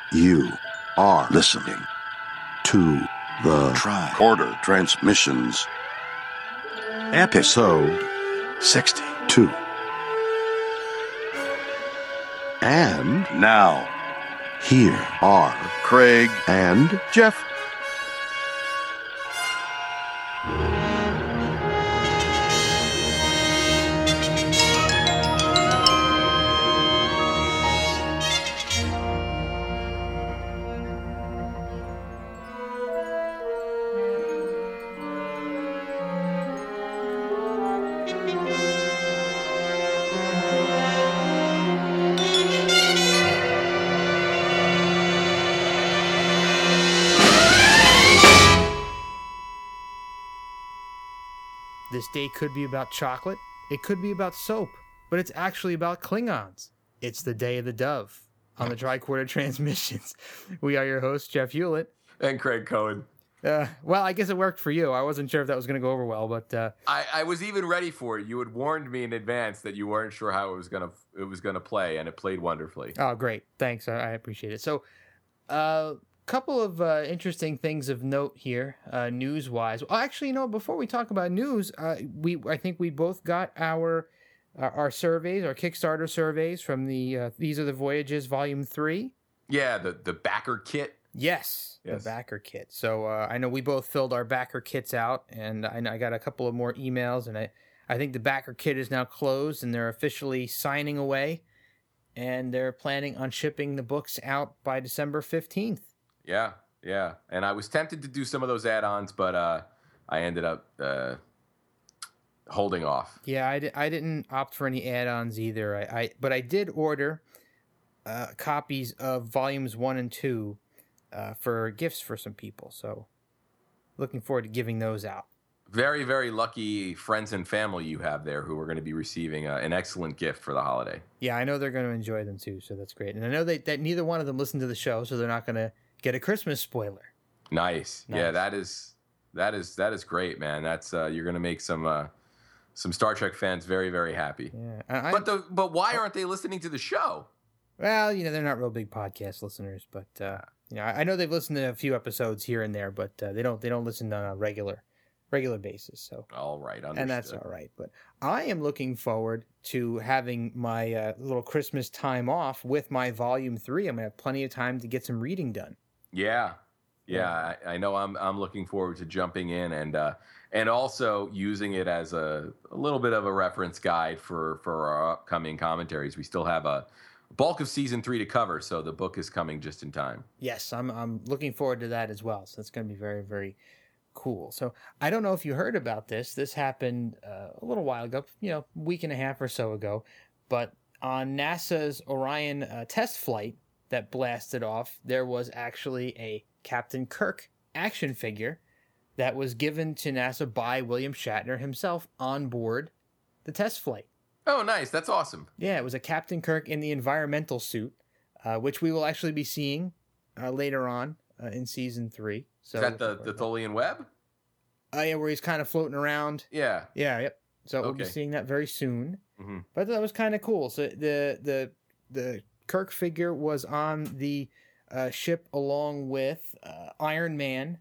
You are listening to the Tricorder Transmissions, episode 62. And now, here are Craig and Jeff. This day could be about chocolate, it could be about soap, but it's actually about Klingons. It's the Day of the Dove on the Tricorder Transmissions. We are your hosts, Jeff Hewlett. And Craig Cohen. Well, I guess it worked for you. I wasn't sure if that was going to go over well, but I was even ready for it. You had warned me in advance that you weren't sure how it was gonna play, and it played wonderfully. Oh, great. Thanks. I appreciate it. So, couple of interesting things of note here, news-wise. Well, actually, you know, before we talk about news, I think we both got our surveys, our Kickstarter surveys from the These Are the Voyages Volume 3. Yeah, the backer kit. Yes, the backer kit. So I know we both filled our backer kits out, and I got a couple of more emails, and I think the backer kit is now closed, and they're officially signing away, and they're planning on shipping the books out by December 15th. Yeah. And I was tempted to do some of those add-ons, but I ended up holding off. Yeah, I didn't opt for any add-ons either. But I did order copies of volumes 1 and 2 for gifts for some people. So looking forward to giving those out. Very, very lucky friends and family you have there who are going to be receiving an excellent gift for the holiday. Yeah, I know they're going to enjoy them too, so that's great. And I know that neither one of them listen to the show, so they're not going to get a Christmas spoiler. Nice. Yeah, that is great, man. That's you're going to make some Star Trek fans very, very happy. Yeah, but why aren't they listening to the show? Well, you know, they're not real big podcast listeners, but you know, I know they've listened to a few episodes here and there, but they don't listen on a regular basis. So all right, understood. And that's all right. But I am looking forward to having my little Christmas time off with my Volume 3. I'm gonna have plenty of time to get some reading done. Yeah. I know. I'm looking forward to jumping in and also using it as a little bit of a reference guide for our upcoming commentaries. We still have a bulk of season 3 to cover, so the book is coming just in time. Yes, I'm looking forward to that as well. So it's going to be very, very cool. So I don't know if you heard about this. This happened a little while ago, you know, a week and a half or so ago. But on NASA's Orion test flight that blasted off, there was actually a Captain Kirk action figure that was given to NASA by William Shatner himself on board the test flight. Oh, nice. That's awesome. Yeah, it was a Captain Kirk in the environmental suit, which we will actually be seeing later on in season 3. So is that the Tholian Web? Yeah, where he's kind of floating around. Yeah. Yep. So we'll be seeing that very soon. Mm-hmm. But that was kind of cool. So the Kirk figure was on the ship along with Iron Man,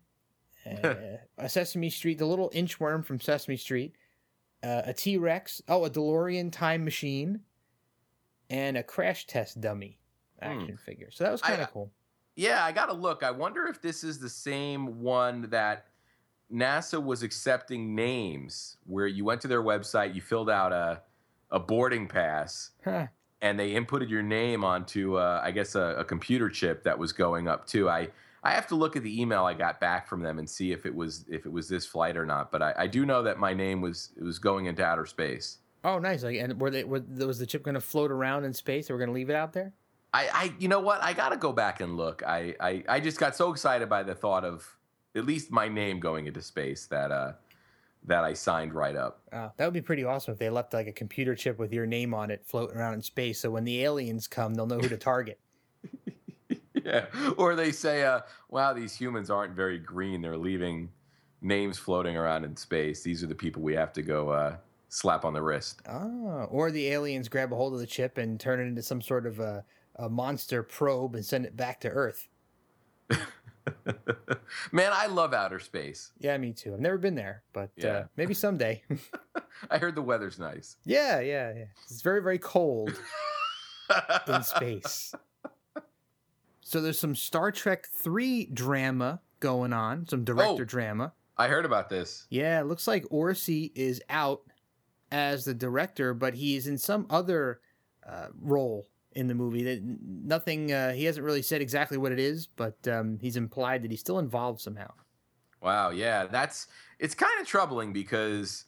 a Sesame Street, the little inchworm from Sesame Street, a T-Rex, a DeLorean time machine, and a crash test dummy action figure. So that was kind of cool. Yeah, I got to look. I wonder if this is the same one that NASA was accepting names, where you went to their website, you filled out a boarding pass, and they inputted your name onto, I guess, a computer chip that was going up too. I have to look at the email I got back from them and see if it was this flight or not. But I do know that my name was going into outer space. Oh, nice! And was the chip going to float around in space? They were going to leave it out there? You know what? I got to go back and look. I just got so excited by the thought of at least my name going into space that I signed right up. That would be pretty awesome if they left like a computer chip with your name on it floating around in space. So when the aliens come, they'll know who to target. Yeah. Or they say, wow, these humans aren't very green. They're leaving names floating around in space. These are the people we have to go slap on the wrist. Or the aliens grab a hold of the chip and turn it into some sort of a a monster probe and send it back to Earth. Man, I love outer space. Yeah, me too. I've never been there, but maybe someday. I heard the weather's nice. Yeah. It's very, very cold in space. So there's some Star Trek 3 drama going on, some director drama. I heard about this. Yeah, it looks like Orci is out as the director, but he's in some other role in the movie. That nothing. He hasn't really said exactly what it is, but he's implied that he's still involved somehow. Wow, yeah, it's kind of troubling because,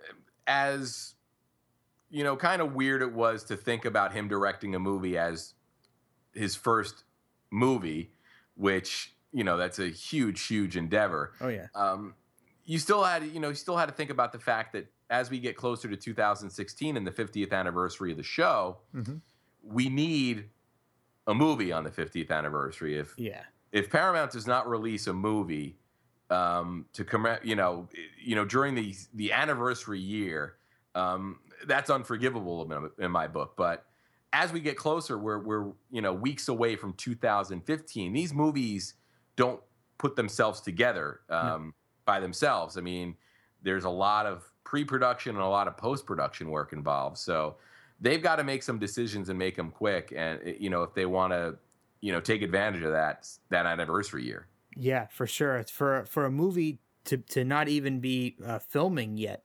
as you know, kind of weird it was to think about him directing a movie as his first movie, which, you know, that's a huge endeavor. Oh yeah. You still had to think about the fact that as we get closer to 2016 and the 50th anniversary of the show, we need a movie on the 50th anniversary. If Paramount does not release a movie to commemorate, during the anniversary year, that's unforgivable in my book. But as we get closer, we're weeks away from 2015. These movies don't put themselves together by themselves. I mean, there's a lot of pre-production and a lot of post-production work involved. So they've got to make some decisions and make them quick. And if they want to, take advantage of that anniversary year. Yeah, for sure. It's for a movie to not even be filming yet.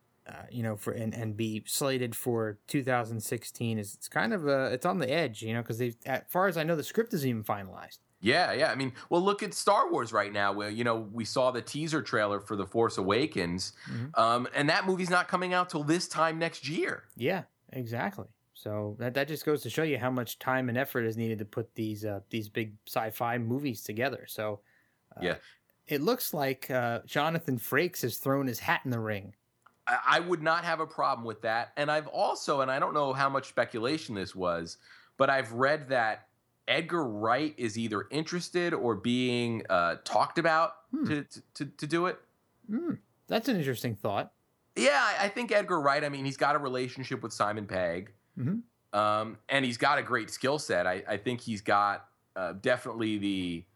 And be slated for 2016 it's kind of it's on the edge, because as far as I know, the script isn't even finalized. Yeah. I mean, well, look at Star Wars right now, where we saw the teaser trailer for The Force Awakens, and that movie's not coming out till this time next year. Yeah, exactly. So that just goes to show you how much time and effort is needed to put these big sci-fi movies together. So it looks like Jonathan Frakes has thrown his hat in the ring. I would not have a problem with that. And I've also, and I don't know how much speculation this was, but I've read that Edgar Wright is either interested or being talked about to do it. That's an interesting thought. Yeah, I think Edgar Wright, I mean, he's got a relationship with Simon Pegg, and he's got a great skill set. I think he's got definitely the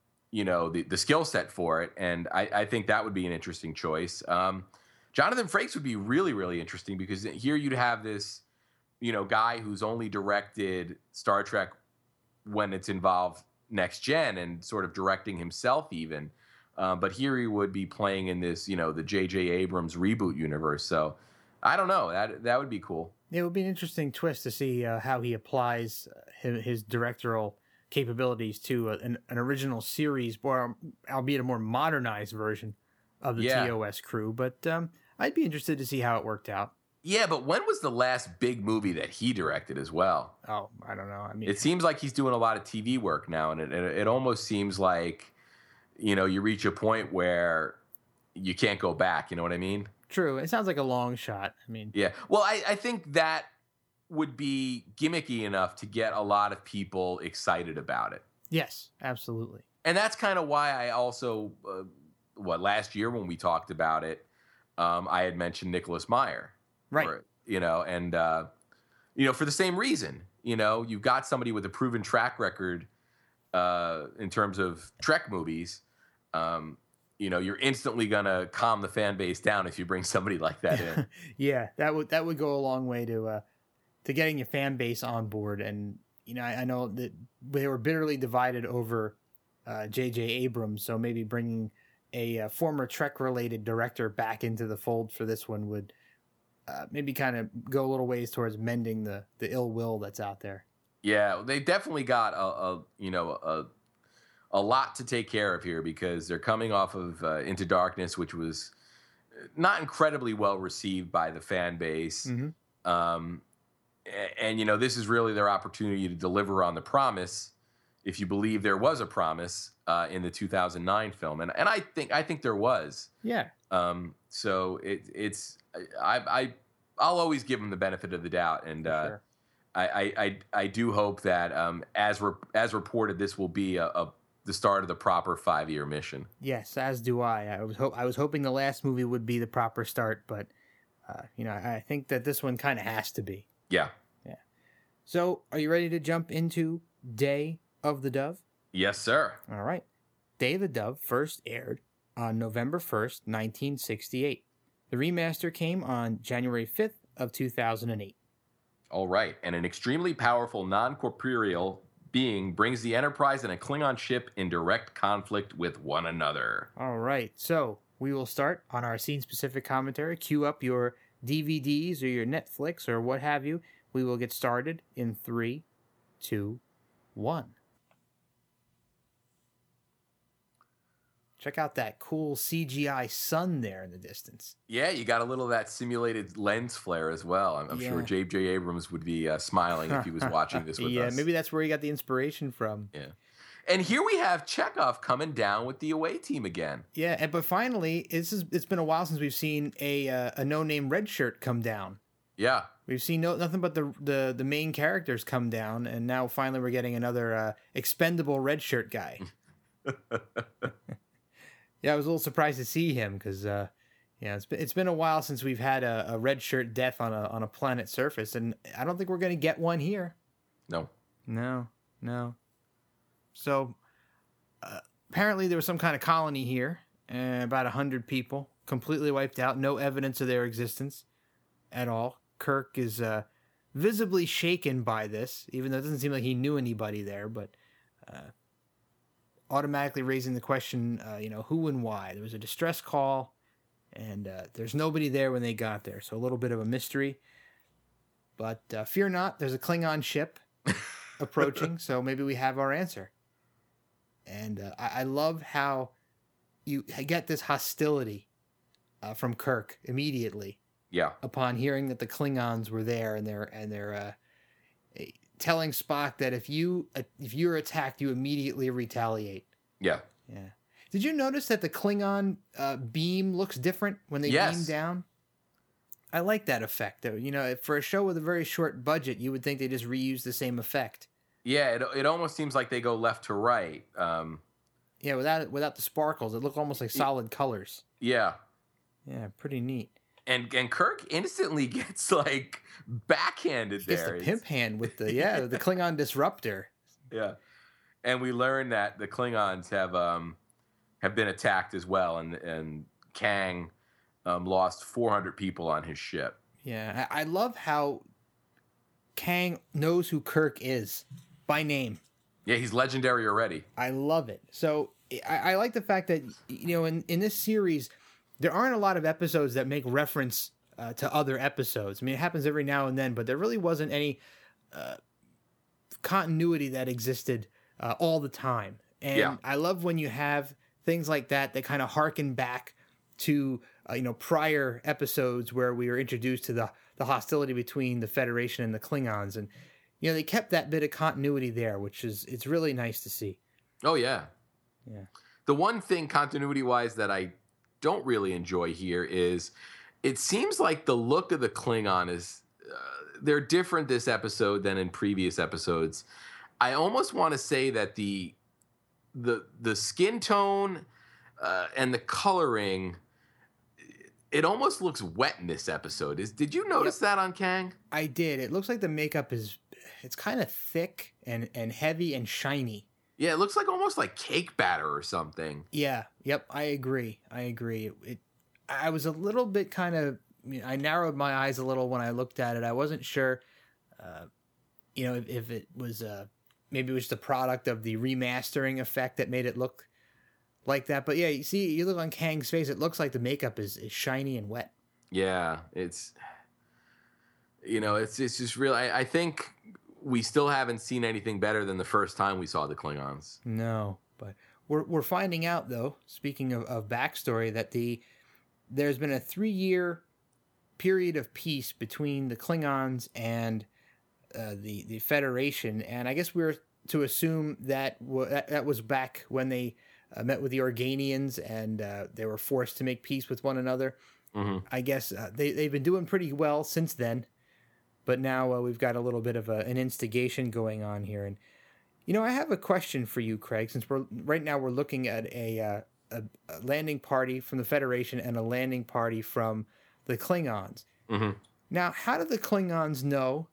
skill set for it, and I think that would be an interesting choice. Jonathan Frakes would be really, really interesting because here you'd have this, guy who's only directed Star Trek when it's involved next gen and sort of directing himself even. But here he would be playing in this, the J.J. Abrams reboot universe. So I don't know. That would be cool. It would be an interesting twist to see how he applies his directorial capabilities to an original series, or albeit a more modernized version of the TOS crew. But I'd be interested to see how it worked out. Yeah, but when was the last big movie that he directed as well? Oh, I don't know. I mean, it seems like he's doing a lot of TV work now, and it almost seems like, you reach a point where you can't go back. You know what I mean? True. It sounds like a long shot. I mean, yeah. Well, I think that would be gimmicky enough to get a lot of people excited about it. Yes, absolutely. And that's kind of why I also, last year when we talked about it, I had mentioned Nicholas Meyer. Right. For the same reason. You've got somebody with a proven track record in terms of Trek movies. You're instantly gonna calm the fan base down if you bring somebody like that in. Yeah, that would go a long way to getting your fan base on board. And I know that they were bitterly divided over J.J. Abrams, so maybe bringing a former Trek-related director back into the fold for this one would maybe kind of go a little ways towards mending the ill will that's out there. Yeah, they definitely got a lot to take care of here because they're coming off of Into Darkness, which was not incredibly well received by the fan base. And this is really their opportunity to deliver on the promise, if you believe there was a promise in the 2009 film, and I think there was. Yeah. So I'll always give them the benefit of the doubt, and sure. I do hope that as reported, this will be the start of the proper 5-year mission. Yes, as do I. I was hoping the last movie would be the proper start, but I think that this one kind of has to be. Yeah. So, are you ready to jump into Day of the Dove? Yes, sir. All right. Day of the Dove first aired on November 1st, 1968. The remaster came on January 5th of 2008. All right. And an extremely powerful non-corporeal being brings the Enterprise and a Klingon ship in direct conflict with one another. All right. So, we will start on our scene-specific commentary. Cue up your DVDs or your Netflix or what have you. We will get started in 3, 2, 1. Check out that cool CGI sun there in the distance. Yeah, you got a little of that simulated lens flare as well. I'm sure J.J. Abrams would be smiling if he was watching this with us. Yeah, maybe that's where he got the inspiration from. Yeah. And here we have Chekhov coming down with the away team again. Yeah, but finally, it's been a while since we've seen a no-name red shirt come down. Yeah. We've seen nothing but the main characters come down, and now finally we're getting another expendable red shirt guy. Yeah, I was a little surprised to see him because, it's been a while since we've had a red shirt death on a planet surface, and I don't think we're going to get one here. No. So, apparently there was some kind of colony here, about 100 people, completely wiped out, no evidence of their existence at all. Kirk is visibly shaken by this, even though it doesn't seem like he knew anybody there, but automatically raising the question, who and why. There was a distress call, and there's nobody there when they got there, so a little bit of a mystery. But fear not, there's a Klingon ship approaching, so maybe we have our answer. And I love how you get this hostility from Kirk immediately. Yeah. Upon hearing that the Klingons were there, and they're telling Spock that if you're attacked, you immediately retaliate. Yeah. Yeah. Did you notice that the Klingon beam looks different when they beam down? I like that effect. For a show with a very short budget, you would think they just reuse the same effect. Yeah, it almost seems like they go left to right. Yeah, without the sparkles, it looked almost like solid colors. Yeah. Yeah, pretty neat. And Kirk instantly gets backhanded there. Gets the pimp hand with the Klingon disruptor. Yeah. And we learn that the Klingons have been attacked as well, and Kang lost 400 people on his ship. Yeah, I love how Kang knows who Kirk is by name. Yeah, he's legendary already. I love it. So I like the fact that in this series, there aren't a lot of episodes that make reference to other episodes. I mean, it happens every now and then, but there really wasn't any continuity that existed all the time. And I love when you have things like that kind of harken back to prior episodes where we were introduced to the hostility between the Federation and the Klingons, and they kept that bit of continuity there, which it's really nice to see. Oh yeah. The one thing continuity wise that I don't really enjoy here is it seems like the look of the Klingon is they're different this episode than in previous episodes. I almost want to say that the skin tone and the coloring, it almost looks wet in this episode. Did you notice that on Kang? I did. It looks like the makeup it's kind of thick and heavy and shiny. Yeah, it looks like almost like cake batter or something. Yeah. Yep. I agree. I was a little bit kind of, I narrowed my eyes a little when I looked at it. I wasn't sure, if it was, maybe it was the product of the remastering effect that made it look like that. But yeah, you look on Kang's face, it looks like the makeup is shiny and wet. Yeah. It's just real. I think we still haven't seen anything better than the first time we saw the Klingons. No, but we're finding out, though, speaking of backstory, that there's been a 3-year period of peace between the Klingons and the Federation, and I guess we're to assume that was back when they met with the Organians and they were forced to make peace with one another. Mm-hmm. I guess they've been doing pretty well since then. But now we've got a little bit of an instigation going on here. And, I have a question for you, Craig, since we're looking at a landing party from the Federation and a landing party from the Klingons. Mm-hmm. Now, how do the Klingons know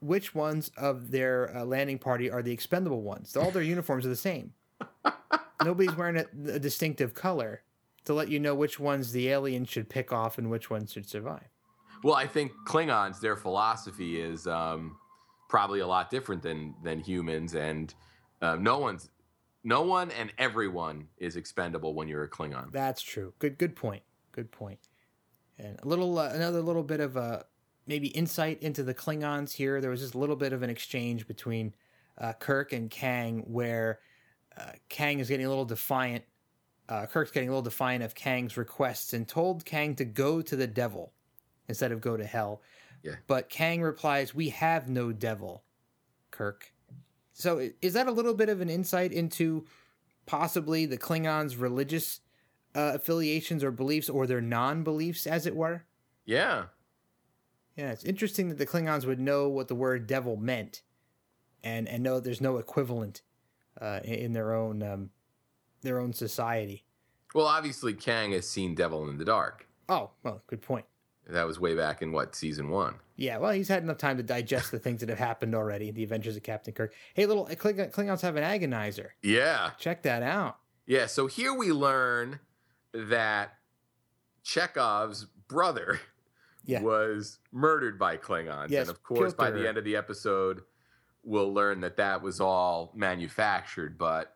which ones of their landing party are the expendable ones. All their uniforms are the same. Nobody's wearing a distinctive color to let you know which ones the aliens should pick off and which ones should survive. Well, I think Klingons, their philosophy is probably a lot different than humans, and no one and everyone is expendable when you're a Klingon. That's true. Good point. Good point. And a little another little bit of maybe insight into the Klingons here. There was just a little bit of an exchange between Kirk and Kang where Kang is getting a little defiant. Kirk's getting a little defiant of Kang's requests and told Kang to go to the devil instead of go to hell. Yeah. But Kang replies, "We have no devil, Kirk." So is that a little bit of an insight into possibly the Klingons' religious affiliations or beliefs, or their non-beliefs, as it were? Yeah. Yeah, it's interesting that the Klingons would know what the word devil meant and know there's no equivalent in their own society. Well, obviously, Kang has seen Devil in the Dark. Oh, well, good point. That was way back in, season 1? Yeah, well, he's had enough time to digest the things that have happened already, the Adventures of Captain Kirk. Hey, little Klingons have an agonizer. Yeah. Check that out. Yeah, so here we learn that Chekhov's brother was murdered by Klingons. Yes, and of course, by Pilter. the end of the episode, we'll learn that was all manufactured, but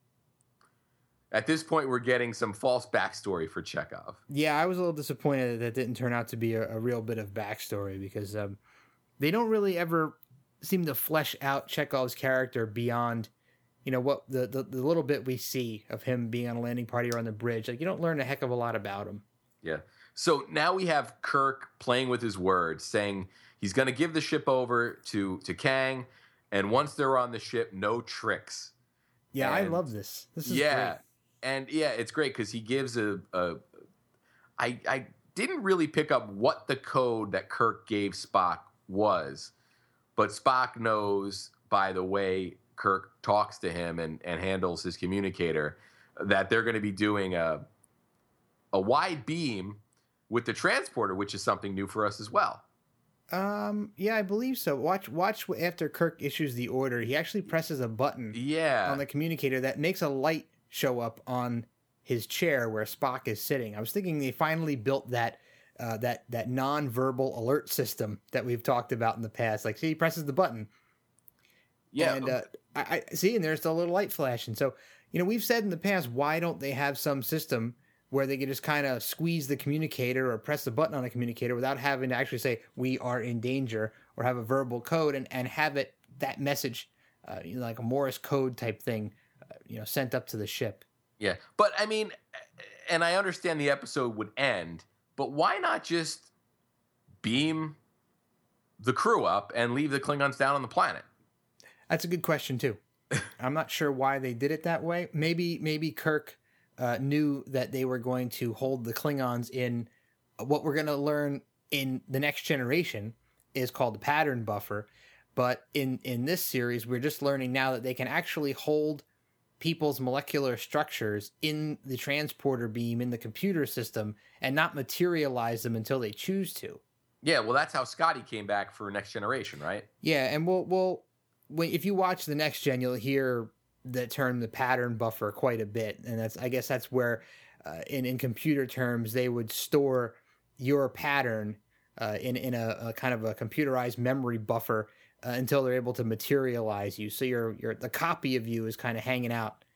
at this point, we're getting some false backstory for Chekhov. Yeah, I was a little disappointed that didn't turn out to be a real bit of backstory because they don't really ever seem to flesh out Chekhov's character beyond, what the little bit we see of him being on a landing party or on the bridge. Like, you don't learn a heck of a lot about him. Yeah. So now we have Kirk playing with his words, saying he's going to give the ship over to Kang, and once they're on the ship, no tricks. Yeah, I love this. This is great. And it's great because he gives I didn't really pick up what the code that Kirk gave Spock was, but Spock knows by the way Kirk talks to him and handles his communicator that they're going to be doing a wide beam with the transporter, which is something new for us as well. Yeah, I believe so. Watch after Kirk issues the order, he actually presses a button on the communicator that makes a light show up on his chair where Spock is sitting. I was thinking they finally built that non-verbal alert system that we've talked about in the past. Like, see, he presses the button. Yeah. And I see, and there's the little light flashing. So, we've said in the past, why don't they have some system where they can just kind of squeeze the communicator or press the button on a communicator without having to actually say, we are in danger, or have a verbal code and have that message, like a Morse code type thing, sent up to the ship. Yeah. But I mean, and I understand the episode would end, but why not just beam the crew up and leave the Klingons down on the planet? That's a good question too. I'm not sure why they did it that way. Maybe Kirk knew that they were going to hold the Klingons in what we're going to learn in the Next Generation is called the pattern buffer. But in this series, we're just learning now that they can actually hold people's molecular structures in the transporter beam in the computer system and not materialize them until they choose to. Yeah, well, that's how Scotty came back for Next Generation, right? Yeah, and if you watch the Next Gen, you'll hear the term the pattern buffer quite a bit, and I guess that's where in computer terms they would store your pattern in a kind of a computerized memory buffer until they're able to materialize you. So the copy of you is kind of hanging out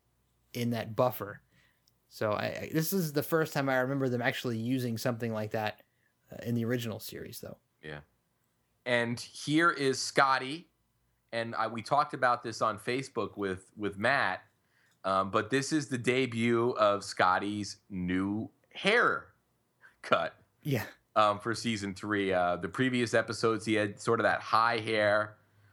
in that buffer. So this is the first time I remember them actually using something like that in the original series, though. Yeah. And here is Scotty. And we talked about this on Facebook with Matt, but this is the debut of Scotty's new hair cut. Yeah. For season 3. The previous episodes, he had sort of that high hair.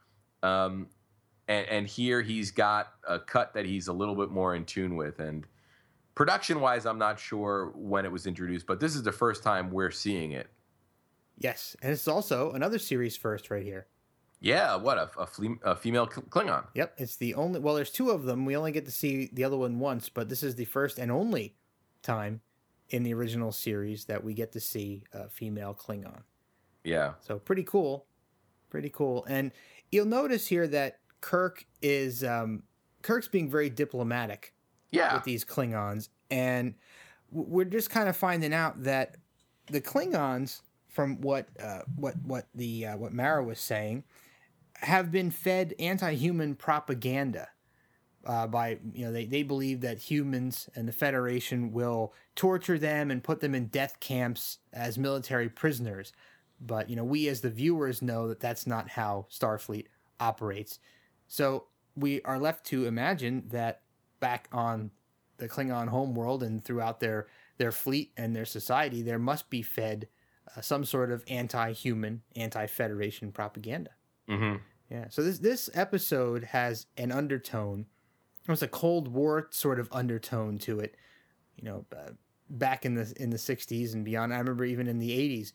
And here he's got a cut that he's a little bit more in tune with. And production-wise, I'm not sure when it was introduced, but this is the first time we're seeing it. Yes, and it's also another series first right here. Yeah, what, a female Klingon? Yep, it's the only... Well, there's 2 of them. We only get to see the other one once, but this is the first and only time in the original series that we get to see a female Klingon. Yeah. So pretty cool. Pretty cool. And you'll notice here that Kirk's being very diplomatic with these Klingons, and we're just kind of finding out that the Klingons, from what Mara was saying, have been fed anti-human propaganda by, they believe that humans and the Federation will torture them and put them in death camps as military prisoners. But, we as the viewers know that that's not how Starfleet operates. So we are left to imagine that back on the Klingon homeworld and throughout their fleet and their society, there must be fed some sort of anti-human, anti-Federation propaganda. Mm-hmm. Yeah. So this episode has an undertone. It's a Cold War sort of undertone to it. Back in the 60s and beyond. I remember even in the 80s,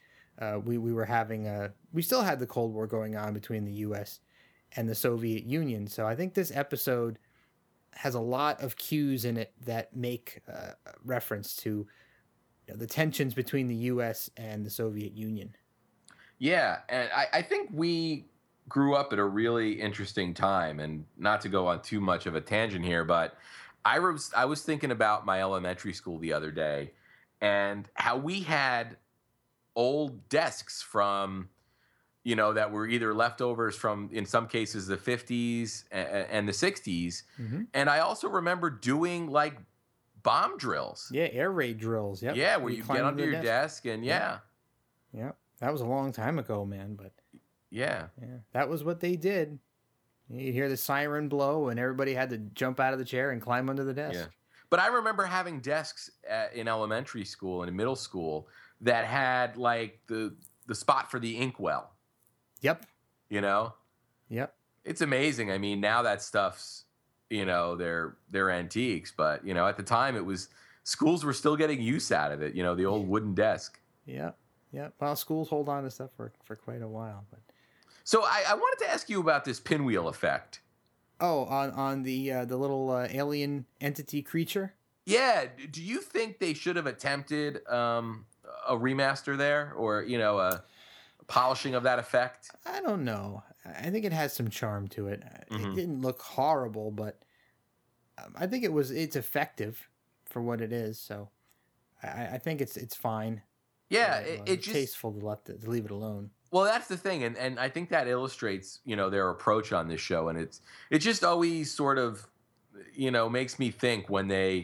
we still had the Cold War going on between the U.S. and the Soviet Union. So I think this episode has a lot of cues in it that make reference to the tensions between the U.S. and the Soviet Union. Yeah, and I think we grew up at a really interesting time, and not to go on too much of a tangent here, but I was thinking about my elementary school the other day and how we had old desks from, that were either leftovers from, in some cases, the 50s and the 60s. Mm-hmm. And I also remember doing like bomb drills. Yeah, air raid drills. Yep. Yeah, where you get under your desk and Yeah. That was a long time ago, man, but yeah, that was what they did. You'd hear the siren blow and everybody had to jump out of the chair and climb under the desk. Yeah. But I remember having desks in elementary school and in middle school that had like the spot for the inkwell. Yep. Yep. It's amazing. I mean, now that stuff's, they're antiques, but at the time schools were still getting use out of it, the old wooden desk. Yeah. Yeah. Well, schools hold on to stuff for quite a while, but so I wanted to ask you about this pinwheel effect. Oh, on the little alien entity creature? Yeah. Do you think they should have attempted a remaster there, or a polishing of that effect? I don't know. I think it has some charm to it. Mm-hmm. It didn't look horrible, but I think it's effective for what it is. So I think it's fine. Yeah, it's just tasteful to leave it alone. Well, that's the thing, and I think that illustrates their approach on this show, and it just always sort of makes me think when they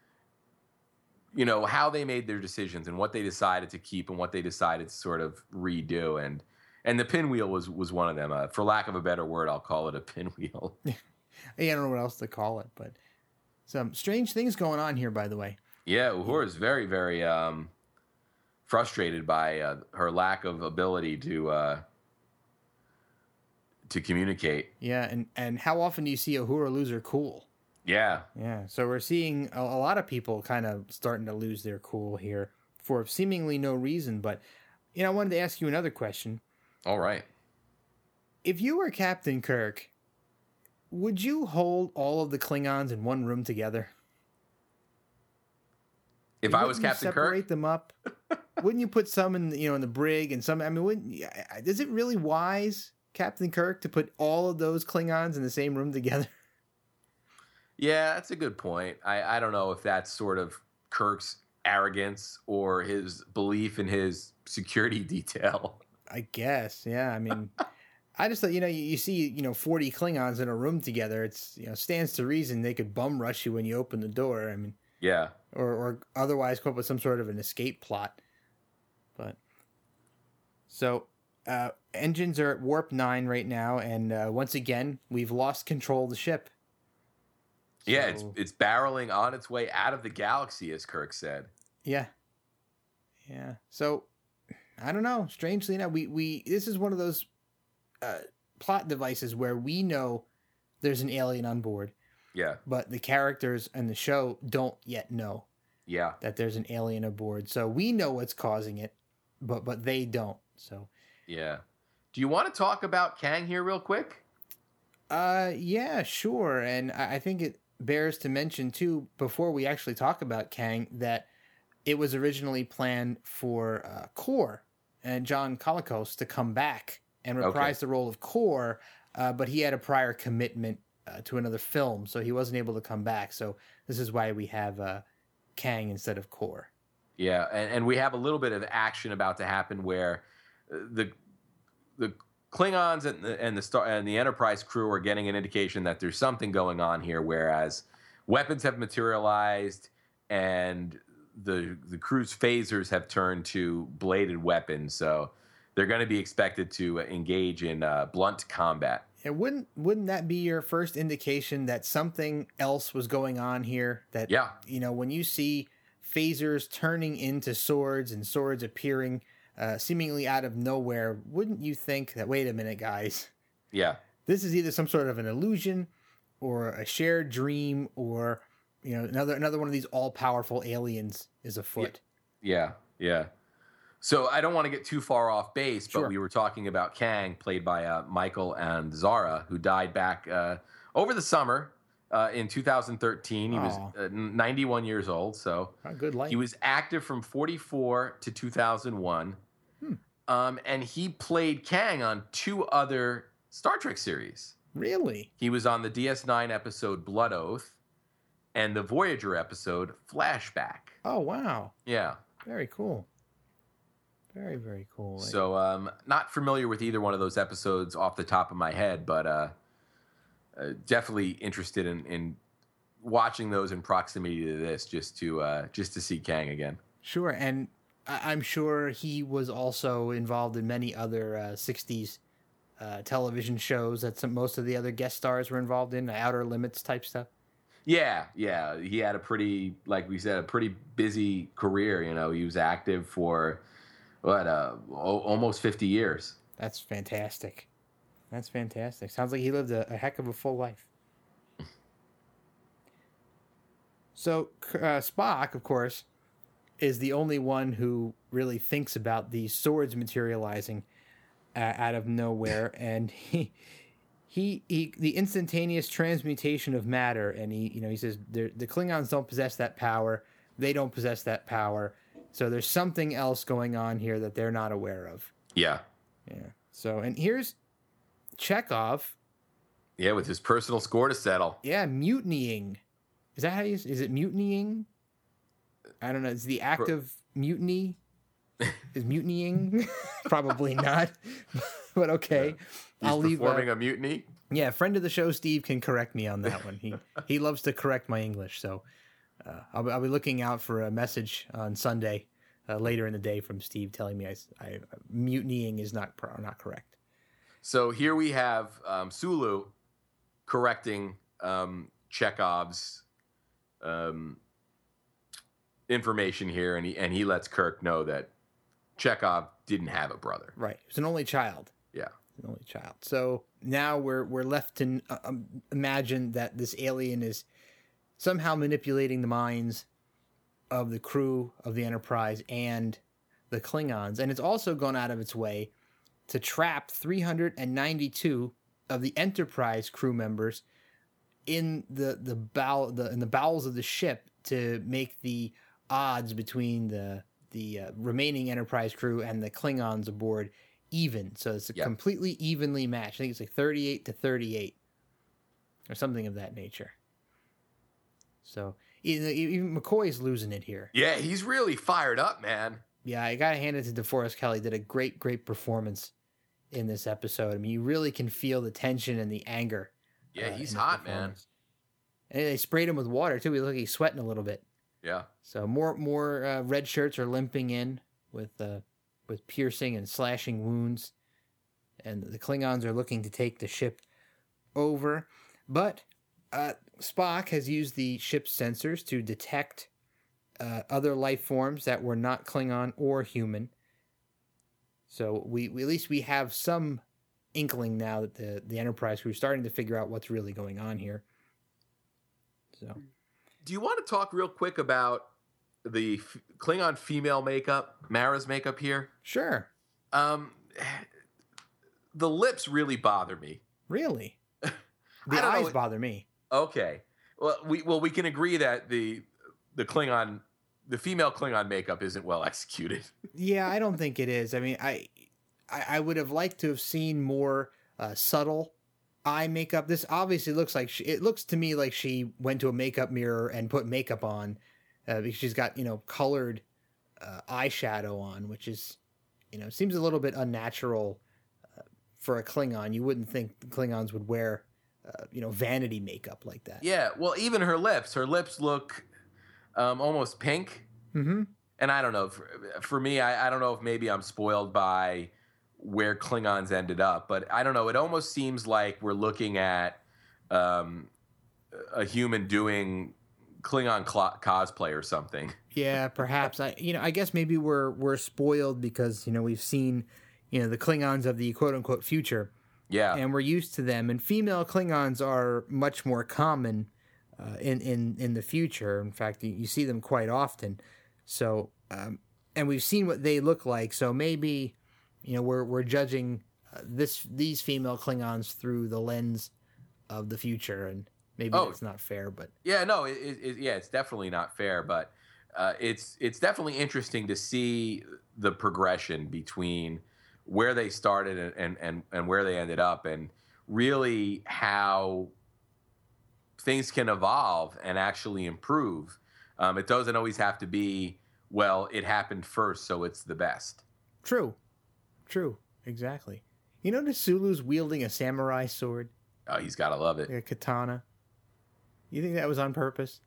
how they made their decisions and what they decided to keep and what they decided to sort of redo, and the pinwheel was one of them. For lack of a better word, I'll call it a pinwheel. Yeah, I don't know what else to call it, but some strange things going on here, by the way. Yeah, Uhura is very, very frustrated by her lack of ability to communicate. Yeah, and how often do you see Uhura lose her cool? Yeah. Yeah, so we're seeing a lot of people kind of starting to lose their cool here for seemingly no reason. But, I wanted to ask you another question. All right. If you were Captain Kirk, would you hold all of the Klingons in one room together? If I was Captain Kirk? Separate them up? Wouldn't you put some in, in the brig and some, is it really wise, Captain Kirk, to put all of those Klingons in the same room together? Yeah, that's a good point. I don't know if that's sort of Kirk's arrogance or his belief in his security detail. I guess, yeah. I mean, I just thought, you see, 40 Klingons in a room together. It's, stands to reason they could bum rush you when you open the door. I mean, yeah. Or otherwise come up with some sort of an escape plot. But so engines are at warp 9 right now, and once again, we've lost control of the ship. So, yeah, it's barreling on its way out of the galaxy, as Kirk said. Yeah. Yeah. So I don't know. Strangely enough, we this is one of those plot devices where we know there's an alien on board. Yeah. But the characters and the show don't yet know. Yeah. That there's an alien aboard. So we know what's causing it, but they don't. So yeah. Do you want to talk about Kang here real quick? Yeah, sure. And I think it bears to mention too, before we actually talk about Kang, that it was originally planned for Kor and John Colicos to come back and reprised the role of Kor, but he had a prior commitment to another film, so he wasn't able to come back. So this is why we have Kang instead of Kor. Yeah, and we have a little bit of action about to happen where the Klingons and the Enterprise crew are getting an indication that there's something going on here, whereas weapons have materialized and the crew's phasers have turned to bladed weapons. So they're going to be expected to engage in blunt combat. And wouldn't that be your first indication that something else was going on here? That, when you see phasers turning into swords and swords appearing seemingly out of nowhere, wouldn't you think that, wait a minute, guys? Yeah. This is either some sort of an illusion or a shared dream, or, another one of these all-powerful aliens is afoot. Yeah. So I don't want to get too far off base, but we were talking about Kang, played by Michael and Zara, who died back over the summer in 2013. He was 91 years old, so good life. He was active from 44 to 2001, and he played Kang on 2 other Star Trek series. Really? He was on the DS9 episode Blood Oath and the Voyager episode Flashback. Oh, wow. Yeah. Very cool. Very, very cool. So, not familiar with either one of those episodes off the top of my head, but definitely interested in watching those in proximity to this, just to see Kang again. Sure, and I'm sure he was also involved in many other 60s television shows that most of the other guest stars were involved in, Outer Limits type stuff. Yeah. He had a pretty busy career. He was active for almost 50 years. That's fantastic. Sounds like he lived a heck of a full life. So Spock, of course, is the only one who really thinks about these swords materializing out of nowhere, and he the instantaneous transmutation of matter, and he says the Klingons don't possess that power. They don't possess that power. So there's something else going on here that they're not aware of. Yeah. So, and here's Chekhov. Yeah, with his personal score to settle. Yeah, mutinying. Is that how is it mutinying? I don't know. Is the act of mutiny? Is mutinying? Probably not. But okay. He's performing a mutiny? Yeah, friend of the show, Steve, can correct me on that one. He loves to correct my English, so I'll be looking out for a message on Sunday later in the day from Steve telling me I mutinying is not correct. So here we have Sulu correcting Chekhov's information here, and he lets Kirk know that Chekhov didn't have a brother. Right, he was an only child. Yeah, an only child. So now we're left to imagine that this alien is somehow manipulating the minds of the crew of the Enterprise and the Klingons. And it's also gone out of its way to trap 392 of the Enterprise crew members in the bowels of the ship to make the odds between the remaining Enterprise crew and the Klingons aboard even. So it's a completely evenly matched. I think it's like 38 to 38 or something of that nature. So even McCoy's losing it here. Yeah, he's really fired up, man. Yeah, I got to hand it to DeForest Kelley. Did a great performance in this episode. I mean, you really can feel the tension and the anger. Yeah, he's hot, man. And they sprayed him with water, too. He looked like he's sweating a little bit. Yeah. So more red shirts are limping in with piercing and slashing wounds. And the Klingons are looking to take the ship over. But Spock has used the ship's sensors to detect other life forms that were not Klingon or human. So we at least we have some inkling now that the Enterprise crew is starting to figure out what's really going on here. So, do you want to talk real quick about the Klingon female makeup, Mara's makeup here? Sure. The lips really bother me. Really? The eyes bother me. Okay. Well, we can agree that the female Klingon makeup isn't well executed. Yeah, I don't think it is. I mean, I would have liked to have seen more subtle eye makeup. This obviously looks like it looks to me like she went to a makeup mirror and put makeup on because she's got, colored eyeshadow on, which is, seems a little bit unnatural for a Klingon. You wouldn't think the Klingons would wear, vanity makeup like that. Yeah, well, even her lips look almost pink. Mm-hmm. And I don't know, for me, I don't know if maybe I'm spoiled by where Klingons ended up, but I don't know. It almost seems like we're looking at a human doing Klingon cosplay or something. Yeah, perhaps. I guess maybe we're spoiled because we've seen the Klingons of the quote unquote future. Yeah, and we're used to them. And female Klingons are much more common in the future. In fact, you see them quite often. So, and we've seen what they look like. So maybe, we're judging these female Klingons through the lens of the future, and maybe that's not fair. But yeah, no, it's definitely not fair. But it's definitely interesting to see the progression between where they started and where they ended up, and really how things can evolve and actually improve. It doesn't always have to be, well, it happened first, so it's the best. True, exactly. You notice Sulu's wielding a samurai sword? Oh, he's got to love it. A katana. You think that was on purpose?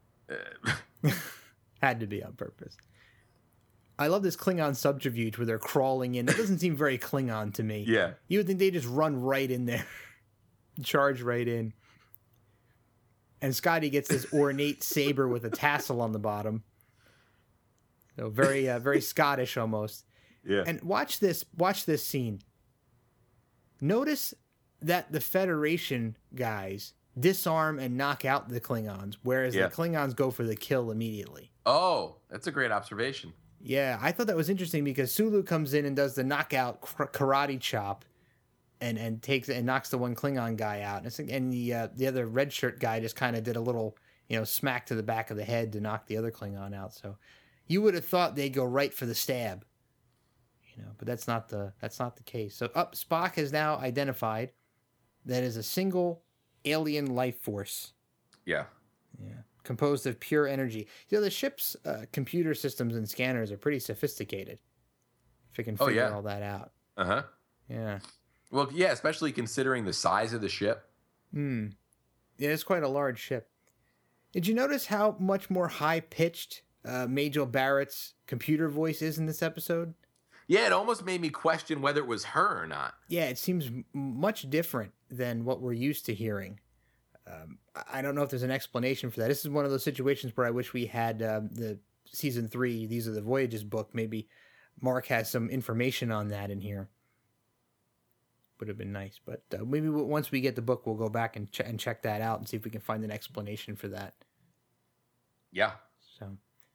Had to be on purpose. I love this Klingon subterfuge where they're crawling in. It doesn't seem very Klingon to me. Yeah. You would think they just run right in there. Charge right in. And Scotty gets this ornate saber with a tassel on the bottom. So very, very Scottish almost. Yeah. And watch this scene. Notice that the Federation guys disarm and knock out the Klingons, whereas the Klingons go for the kill immediately. Oh, that's a great observation. Yeah, I thought that was interesting because Sulu comes in and does the knockout karate chop, and knocks the one Klingon guy out, and the other red shirt guy just kind of did a little smack to the back of the head to knock the other Klingon out. So you would have thought they'd go right for the stab, but that's not the case. So Spock has now identified that is a single alien life force. Yeah. Composed of pure energy. The ship's computer systems and scanners are pretty sophisticated. If it can figure all that out. Uh-huh. Yeah. Well, yeah, especially considering the size of the ship. Yeah, it's quite a large ship. Did you notice how much more high-pitched Majel Barrett's computer voice is in this episode? Yeah, it almost made me question whether it was her or not. Yeah, it seems much different than what we're used to hearing. I don't know if there's an explanation for that. This is one of those situations where I wish we had the season 3, These Are the Voyages book. Maybe Mark has some information on that in here. Would have been nice. But maybe once we get the book, we'll go back and check that out and see if we can find an explanation for that. Yeah. So,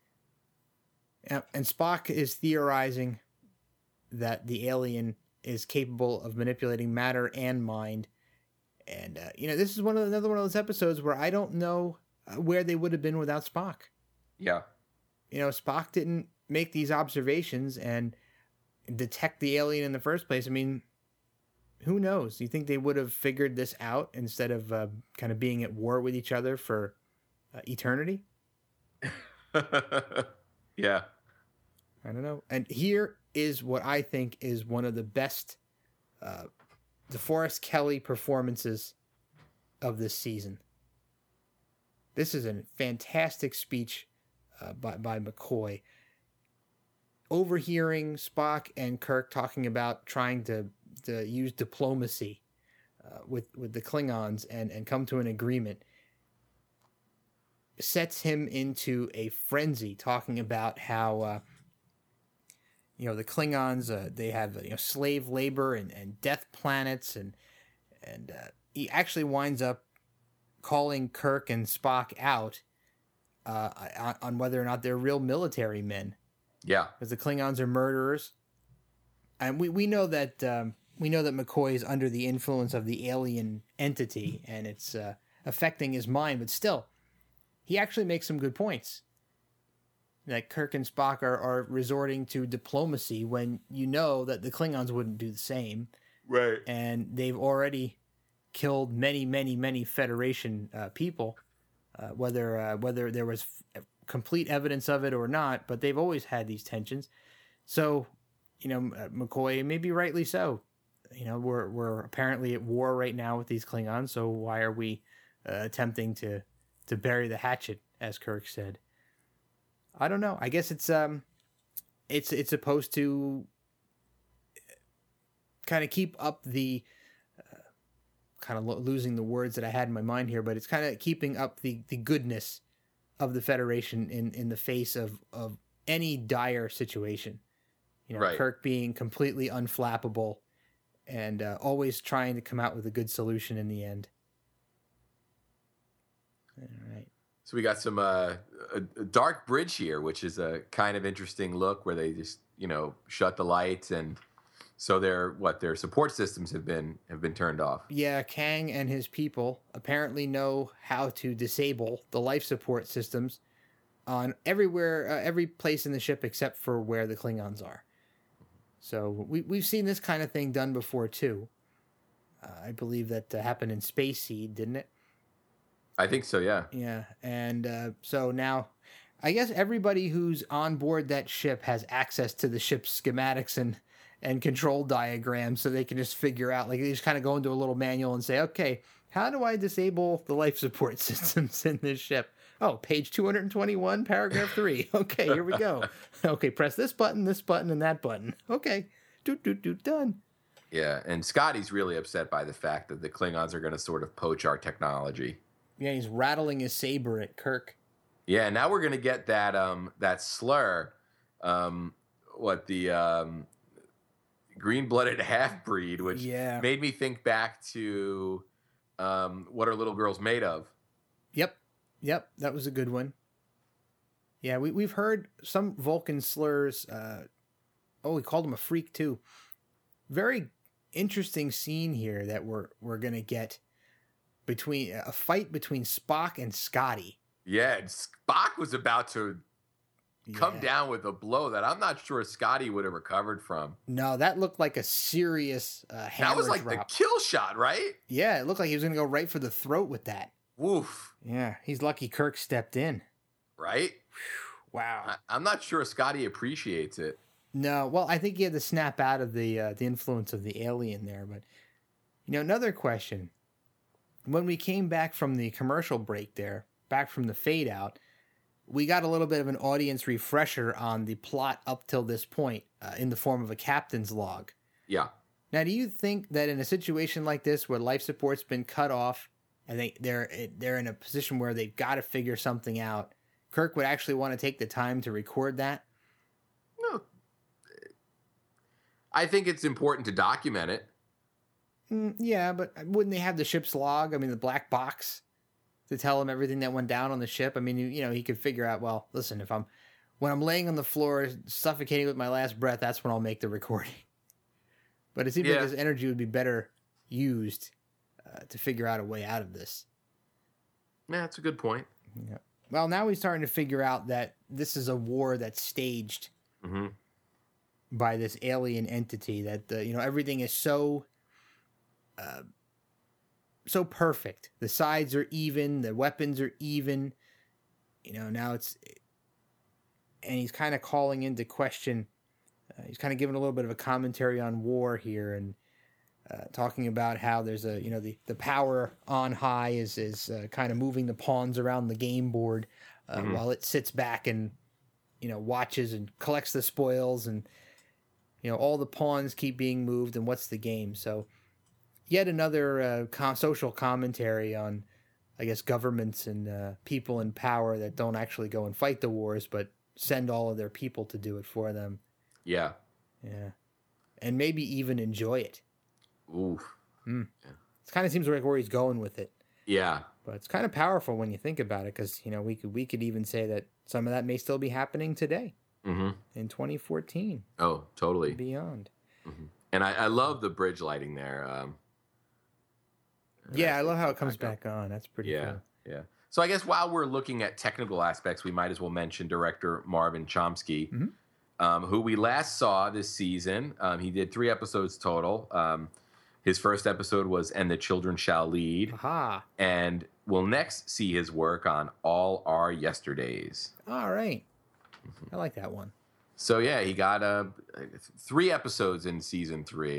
and Spock is theorizing that the alien is capable of manipulating matter and mind. And, this is another one of those episodes where I don't know where they would have been without Spock. Yeah. Spock didn't make these observations and detect the alien in the first place. I mean, who knows? Do you think they would have figured this out instead of kind of being at war with each other for eternity? Yeah. I don't know. And here is what I think is one of the best DeForest Kelley performances of this season. This is a fantastic speech by McCoy. Overhearing Spock and Kirk talking about trying to use diplomacy with the Klingons and come to an agreement sets him into a frenzy, talking about how the Klingons they have slave labor and death planets and he actually winds up calling Kirk and Spock out on whether or not they're real military men. Yeah, because the Klingons are murderers, and we know that McCoy is under the influence of the alien entity, and it's affecting his mind. But still, he actually makes some good points. that Kirk and Spock are resorting to diplomacy when you know that the Klingons wouldn't do the same. Right. And they've already killed many, many, many Federation people, whether there was complete evidence of it or not, but they've always had these tensions. So, McCoy, maybe rightly so. We're apparently at war right now with these Klingons, so why are we attempting to bury the hatchet, as Kirk said? I don't know. I guess it's supposed to kind of keep up the kind of losing the words that I had in my mind here, but it's kind of keeping up the goodness of the Federation in the face of any dire situation. Right. Kirk being completely unflappable and always trying to come out with a good solution in the end. All right. So we got some a dark bridge here, which is a kind of interesting look where they just shut the lights, and so their support systems have been turned off. Yeah, Kang and his people apparently know how to disable the life support systems on every place in the ship except for where the Klingons are. So we've seen this kind of thing done before too. I believe that happened in Space Seed, didn't it? I think so, yeah. Yeah, and so now I guess everybody who's on board that ship has access to the ship's schematics and control diagrams, so they can just figure out, like, they just kind of go into a little manual and say, okay, how do I disable the life support systems in this ship? Oh, page 221, paragraph 3. Okay, here we go. Okay, press this button, and that button. Okay, done. Yeah, and Scotty's really upset by the fact that the Klingons are going to sort of poach our technology. Yeah, he's rattling his saber at Kirk. Yeah, now we're going to get that slur, green-blooded half-breed, which made me think back to What Are Little Girls Made Of? Yep, that was a good one. Yeah, we've heard some Vulcan slurs. We called him a freak too. Very interesting scene here that we're gonna get between a fight between Spock and Scotty. Yeah, and Spock was about to come down with a blow that I'm not sure Scotty would have recovered from. No, that looked like a serious hammer That was like drop. the kill shot, right? Yeah, it looked like he was gonna go right for the throat with that. Woof. Yeah, he's lucky Kirk stepped in. Right? Wow. I'm not sure Scotty appreciates it. No, well, I think he had to snap out of the influence of the alien there. But, another question. When we came back from the commercial break there, back from the fade out, we got a little bit of an audience refresher on the plot up till this point in the form of a captain's log. Yeah. Now, do you think that in a situation like this where life support's been cut off and they're in a position where they've got to figure something out, Kirk would actually want to take the time to record that? No. I think it's important to document it. Yeah, but wouldn't they have the ship's log? I mean, the black box to tell him everything that went down on the ship? I mean, he could figure out, well, listen, when I'm laying on the floor suffocating with my last breath, that's when I'll make the recording. But it seems like his energy would be better used to figure out a way out of this. Yeah, that's a good point. Yeah. Well, now he's starting to figure out that this is a war that's staged by this alien entity. That everything is so perfect. The sides are even. The weapons are even. Now and he's kind of calling into question. He's kind of giving a little bit of a commentary on war here and talking about how there's the power on high is kind of moving the pawns around the game board while it sits back and watches and collects the spoils, and all the pawns keep being moved, and what's the game? So yet another social commentary on, I guess, governments and people in power that don't actually go and fight the wars but send all of their people to do it for them. Yeah. And maybe even enjoy it. Oof. Yeah. It kind of seems like where he's going with it. Yeah. But it's kind of powerful when you think about it, because we could even say that some of that may still be happening today in 2014. Oh, totally. And beyond. And I love the bridge lighting there. I love how it comes back on. That's pretty cool. Yeah. So I guess while we're looking at technical aspects, we might as well mention director Marvin Chomsky, who we last saw this season. He did 3 episodes total. His first episode was "And the Children Shall Lead," and we'll next see his work on "All Our Yesterdays." All right, I like that one. So yeah, he got 3 episodes in season 3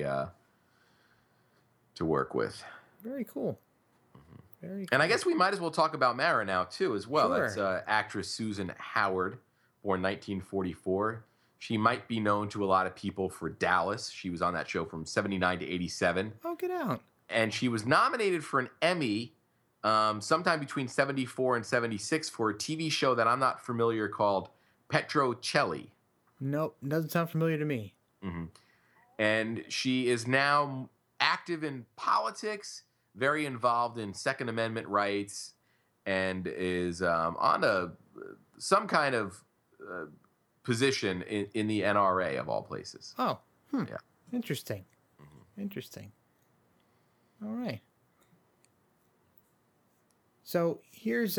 to work with. Very cool. Very cool. And I guess we might as well talk about Mara now too, as well. Sure. That's actress Susan Howard, born 1944. She might be known to a lot of people for Dallas. She was on that show from 79 to 87. Oh, get out. And she was nominated for an Emmy sometime between 74 and 76 for a TV show that I'm not familiar called Petrocelli. Nope, doesn't sound familiar to me. And she is now active in politics, very involved in Second Amendment rights, and is on some kind of position in the NRA of all places. Oh, Yeah. Interesting. Interesting. All right. So here's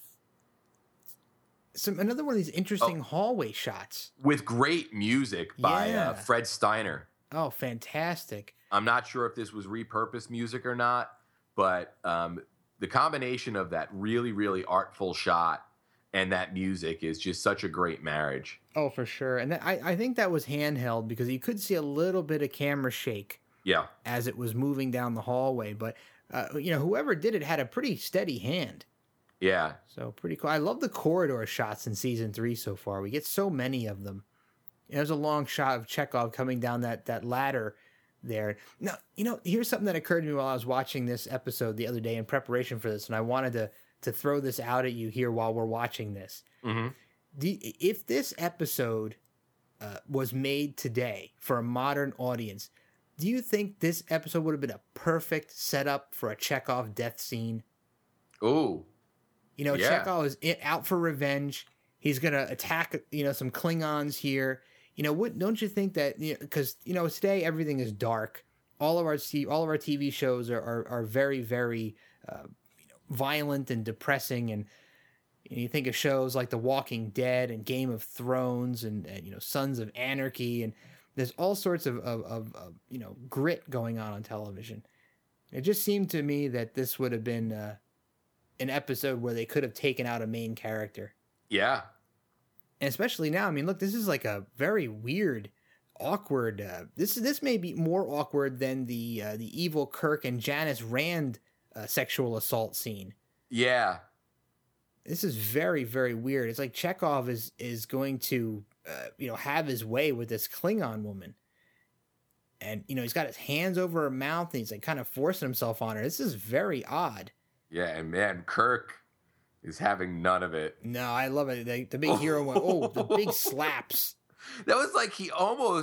another one of these interesting hallway shots With great music by Fred Steiner. Oh, fantastic. I'm not sure if this was repurposed music or not, but the combination of that really, really artful shot and that music is just such a great marriage. Oh, for sure. And I think that was handheld because you could see a little bit of camera shake as it was moving down the hallway. But, whoever did it had a pretty steady hand. Yeah. So pretty cool. I love the corridor shots in season 3 so far. We get so many of them. There's a long shot of Chekhov coming down that ladder there. Now, here's something that occurred to me while I was watching this episode the other day in preparation for this, and I wanted to throw this out at you here while we're watching this. If this episode was made today for a modern audience, do you think this episode would have been a perfect setup for a Chekhov death scene? Ooh. Chekhov is out for revenge. He's going to attack, some Klingons here. Don't you think that, because, today everything is dark. All of our TV shows are very, very, violent and depressing. And you think of shows like The Walking Dead and Game of Thrones and Sons of Anarchy. And there's all sorts of grit going on television. It just seemed to me that this would have been an episode where they could have taken out a main character. Yeah. And especially now, I mean, look, this is like a very weird, awkward. This may be more awkward than the evil Kirk and Janice Rand sexual assault scene. Yeah. This is very, very weird. It's like Chekhov is going to have his way with this Klingon woman, and he's got his hands over her mouth and he's like kind of forcing himself on her. This is very odd. Yeah, and man, Kirk is having none of it. No, I love it. The big hero went, the big slaps. That was like he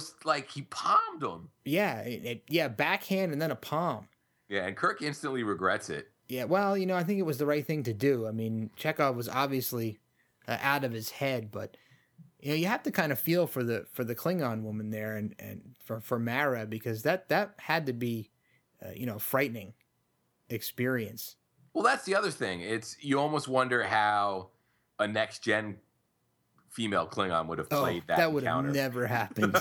palmed him. Yeah, backhand and then a palm. Yeah, and Kirk instantly regrets it. Yeah, well, I think it was the right thing to do. I mean, Chekhov was obviously out of his head, but you have to kind of feel for the Klingon woman there and for Mara, because that had to be frightening experience. Well, that's the other thing. You almost wonder how a next gen female Klingon would have played that. That would encounter. have never happened.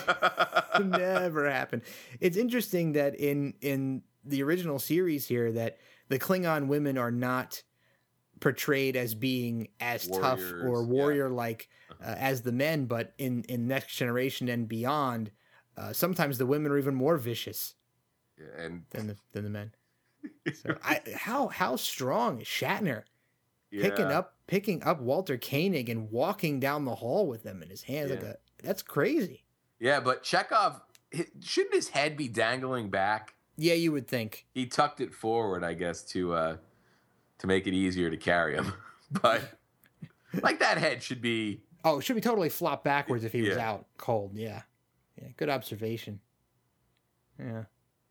Never happened. It's interesting that in the original series here that the Klingon women are not portrayed as being as tough or warrior-like as the men, but in Next Generation and beyond, sometimes the women are even more vicious than the men. So how strong is Shatner picking up Walter Koenig and walking down the hall with them in his hands? That's crazy. Yeah, but Chekhov, shouldn't his head be dangling back? Yeah, you would think. He tucked it forward, I guess, to make it easier to carry him. But like that head should be. Oh, it should be totally flopped backwards if he was out cold. Yeah, good observation. Yeah.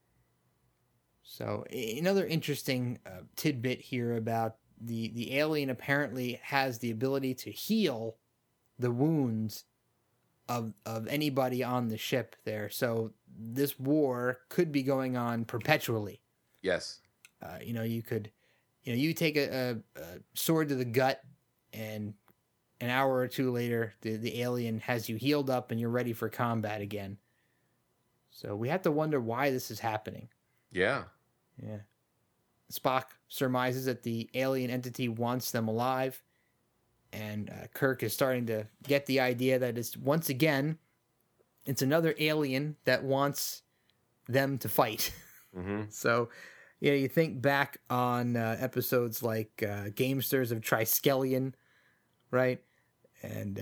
So another interesting tidbit here about the alien apparently has the ability to heal the wounds of anybody on the ship there. So this war could be going on perpetually. Yes. You you take a sword to the gut, and an hour or two later, the alien has you healed up and you're ready for combat again. So we have to wonder why this is happening. Yeah. Yeah. Spock surmises that the alien entity wants them alive, and Kirk is starting to get the idea that it's another alien that wants them to fight. Mm-hmm. So, you think back on episodes like Gamesters of Triskelion, right? And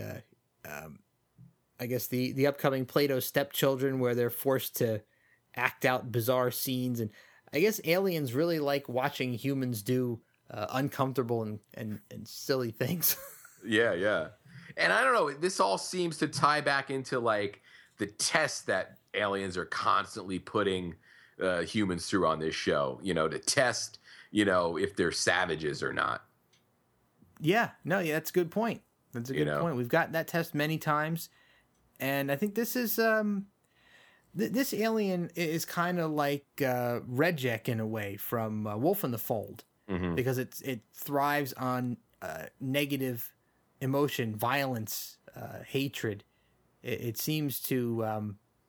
I guess the upcoming Plato Stepchildren, where they're forced to act out bizarre scenes. And I guess aliens really like watching humans do uncomfortable and silly things. Yeah. And I don't know, this all seems to tie back into like the tests that aliens are constantly putting humans through on this show, to test, if they're savages or not. Yeah, that's a good point. That's a good point. We've gotten that test many times. And I think this is, this alien is kind of like Rejek in a way from Wolf in the Fold, because it thrives on negative emotion, violence, hatred. It seems to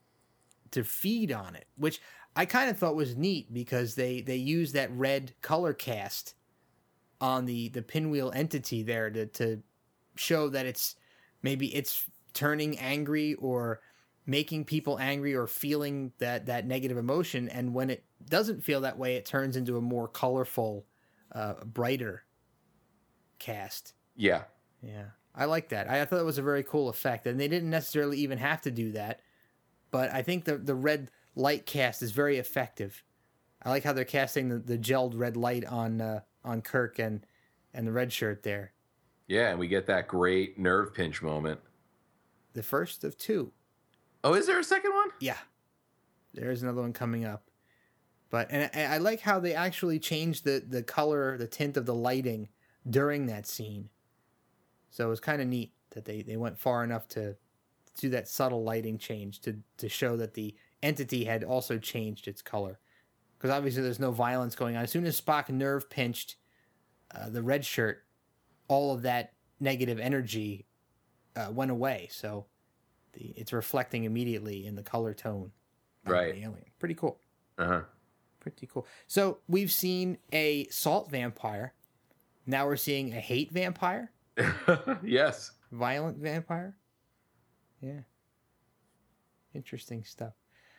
feed on it, which I kind of thought was neat because they use that red color cast on the pinwheel entity there to show that it's turning angry or making people angry or feeling that negative emotion. And when it doesn't feel that way, it turns into a more colorful, brighter cast. Yeah. I like that. I thought it was a very cool effect, and they didn't necessarily even have to do that, but I think the red light cast is very effective. I like how they're casting the gelled red light on Kirk and the red shirt there. Yeah, and we get that great nerve pinch moment. The first of two. Oh, is there a second one? Yeah. There is another one coming up. But and I like how they actually changed the color, the tint of the lighting during that scene. So it was kind of neat that they went far enough to do that subtle lighting change to show that the entity had also changed its color. Because obviously there's no violence going on. As soon as Spock nerve pinched the red shirt, all of that negative energy went away. So it's reflecting immediately in the color tone. Right. The alien. Pretty cool. Uh-huh. Pretty cool. So we've seen a salt vampire. Now we're seeing a hate vampire. Yes. Violent vampire. Yeah. Interesting stuff.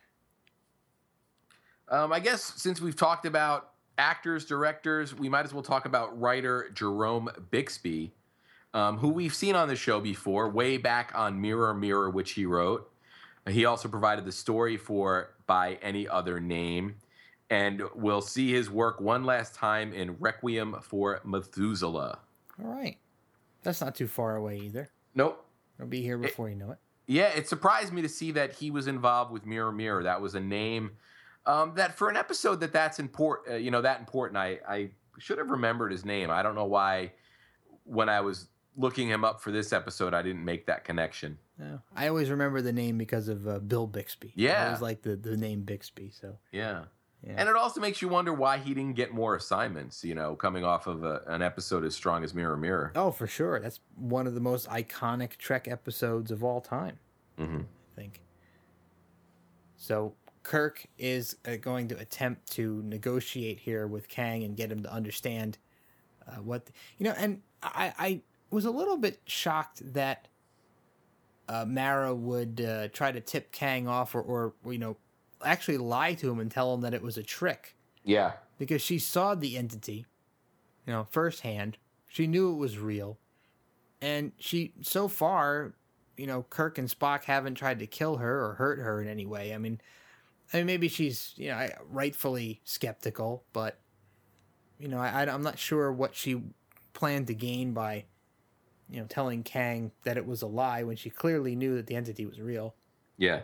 I guess since we've talked about actors, directors, we might as well talk about writer Jerome Bixby, who we've seen on the show before, way back on Mirror, Mirror, which he wrote. He also provided the story for By Any Other Name. And we'll see his work one last time in Requiem for Methuselah. All right. That's not too far away either. Nope. It'll be here before you know it. Yeah, it surprised me to see that he was involved with Mirror, Mirror. That was a name that for an episode that's important, that important, I should have remembered his name. I don't know why when I was looking him up for this episode, I didn't make that connection. No. I always remember the name because of Bill Bixby. Yeah. I always like the name Bixby. So Yeah. And it also makes you wonder why he didn't get more assignments, coming off of an episode as strong as Mirror, Mirror. Oh, for sure. That's one of the most iconic Trek episodes of all time, Mm-hmm. I think. So Kirk is going to attempt to negotiate here with Kang and get him to understand and I was a little bit shocked that Mara would try to tip Kang off or actually lie to him and tell him that it was a trick. Yeah. Because she saw the entity, firsthand. She knew it was real. And so far, Kirk and Spock haven't tried to kill her or hurt her in any way. I mean, maybe she's, rightfully skeptical, but, I'm not sure what she planned to gain by, telling Kang that it was a lie when she clearly knew that the entity was real. Yeah.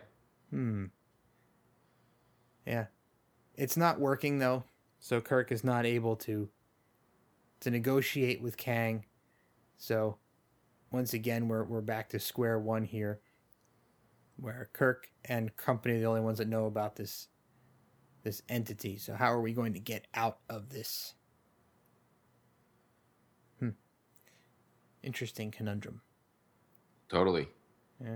Yeah. It's not working, though, so Kirk is not able to negotiate with Kang. So, once again, we're back to square one here, where Kirk and company are the only ones that know about this entity. So how are we going to get out of this interesting conundrum. Totally. Yeah.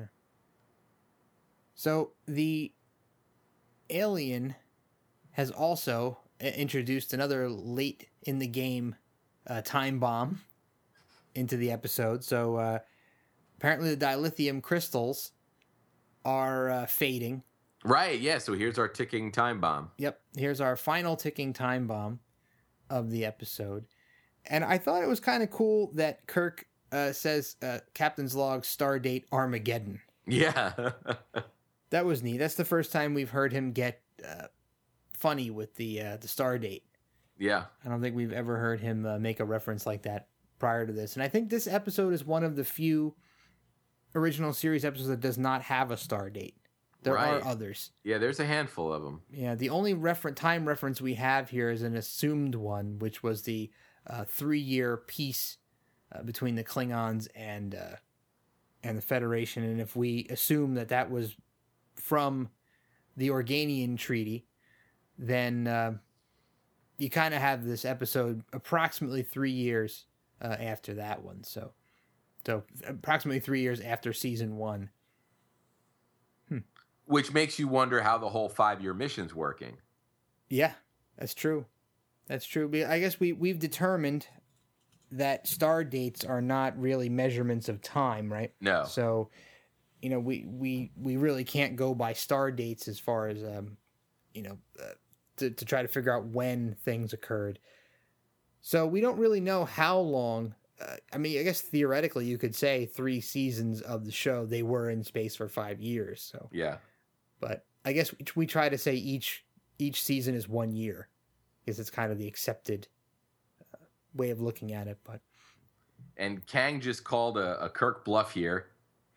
So the alien has also introduced another late in the game time bomb into the episode. So apparently the dilithium crystals are fading. Right, yeah, so here's our ticking time bomb. Yep, here's our final ticking time bomb of the episode. And I thought it was kind of cool that Kirk says Captain's Log Stardate Armageddon. Yeah. That was neat. That's the first time we've heard him get funny with the star date. Yeah. I don't think we've ever heard him make a reference like that prior to this. And I think this episode is one of the few original series episodes that does not have a star date. There are others. Yeah, there's a handful of them. Yeah, the only time reference we have here is an assumed one, which was the 3-year peace between the Klingons and the Federation. And if we assume that that was from the Organian Treaty, then you kind of have this episode approximately 3 years after that one. So approximately 3 years after season 1. Which makes you wonder how the whole 5-year mission's working. Yeah, that's true. That's true. I guess we've determined that star dates are not really measurements of time, right? No. So, we really can't go by star dates as far as to try to figure out when things occurred. So we don't really know how long. I guess theoretically you could say 3 seasons of the show they were in space for 5 years. So yeah, but I guess we try to say each season is 1 year, because it's kind of the accepted way of looking at it. But and Kang just called a Kirk bluff here.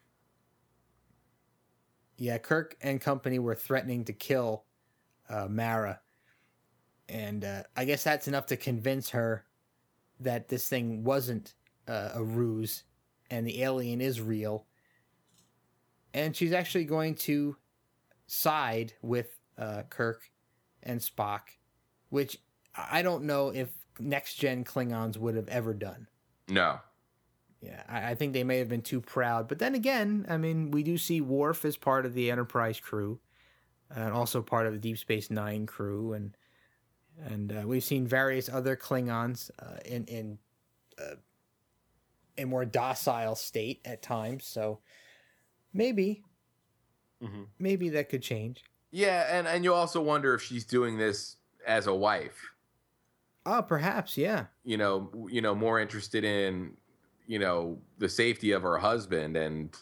Yeah, Kirk and company were threatening to kill Mara. And I guess that's enough to convince her that this thing wasn't a ruse and the alien is real. And she's actually going to side with Kirk and Spock, which I don't know if next-gen Klingons would have ever done. No. Yeah, I think they may have been too proud. But then again, we do see Worf as part of the Enterprise crew, and also part of the Deep Space Nine crew, and we've seen various other Klingons in a more docile state at times. So maybe that could change. Yeah, and you also wonder if she's doing this as a wife. Oh, perhaps, yeah. More interested in the safety of her husband, and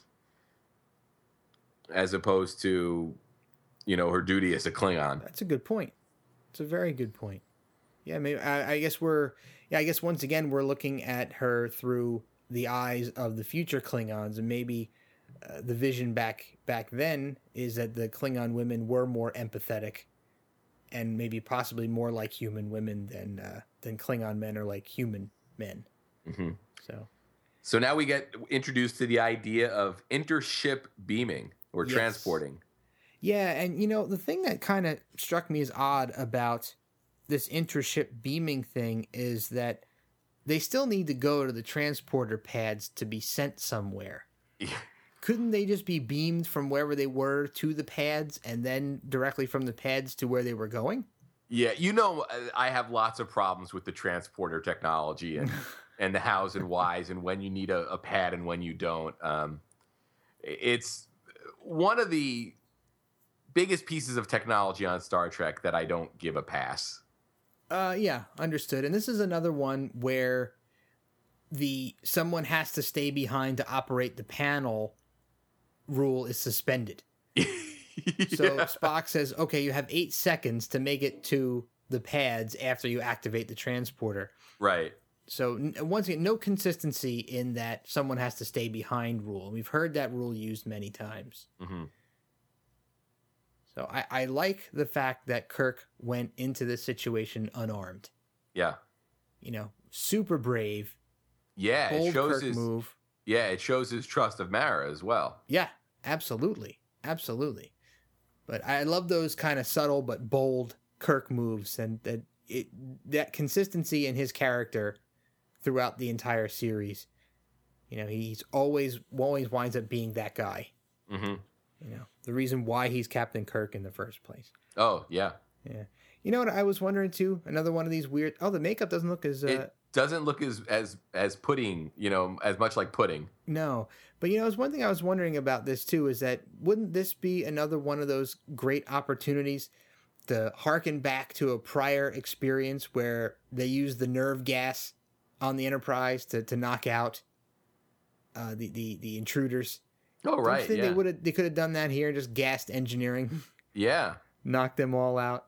as opposed to her duty as a Klingon. That's a good point. It's a very good point. Yeah, maybe I guess once again we're looking at her through the eyes of the future Klingons, and maybe the vision back then is that the Klingon women were more empathetic, and maybe possibly more like human women than Klingon men are like human men. Mm-hmm. So now we get introduced to the idea of intership beaming or yes. transporting. Yeah, and the thing that kind of struck me as odd about this intership beaming thing is that they still need to go to the transporter pads to be sent somewhere. Yeah. Couldn't they just be beamed from wherever they were to the pads and then directly from the pads to where they were going? Yeah, I have lots of problems with the transporter technology and the hows and whys and when you need a pad and when you don't. It's one of the biggest pieces of technology on Star Trek that I don't give a pass. Yeah, understood. And this is another one where someone has to stay behind to operate the panel rule is suspended. Yeah. So Spock says, okay, you have 8 seconds to make it to the pads after you activate the transporter. Right. So once again, no consistency in that someone has to stay behind rule. We've heard that rule used many times. Mm-hmm. So I like the fact that Kirk went into this situation unarmed. Yeah. Super brave. Yeah, bold it shows Kirk move. Yeah, it shows his trust of Mara as well. Yeah, absolutely. Absolutely. But I love those kind of subtle but bold Kirk moves, and that consistency in his character throughout the entire series You know, he's always winds up being that guy. Mm-hmm. You know, the reason why he's Captain Kirk in the first place. Oh, yeah. Yeah. You know what I was wondering too? Another one of these weird. Oh, the makeup doesn't look as. It doesn't look as pudding, you know, as much like pudding. No, but you know, one thing I was wondering about this too is that wouldn't this be another one of those great opportunities to harken back to a prior experience where they used the nerve gas on the Enterprise to knock out the intruders? Oh, Don't right. you think Yeah. they could have done that here and just gassed engineering, Yeah. knocked them all out?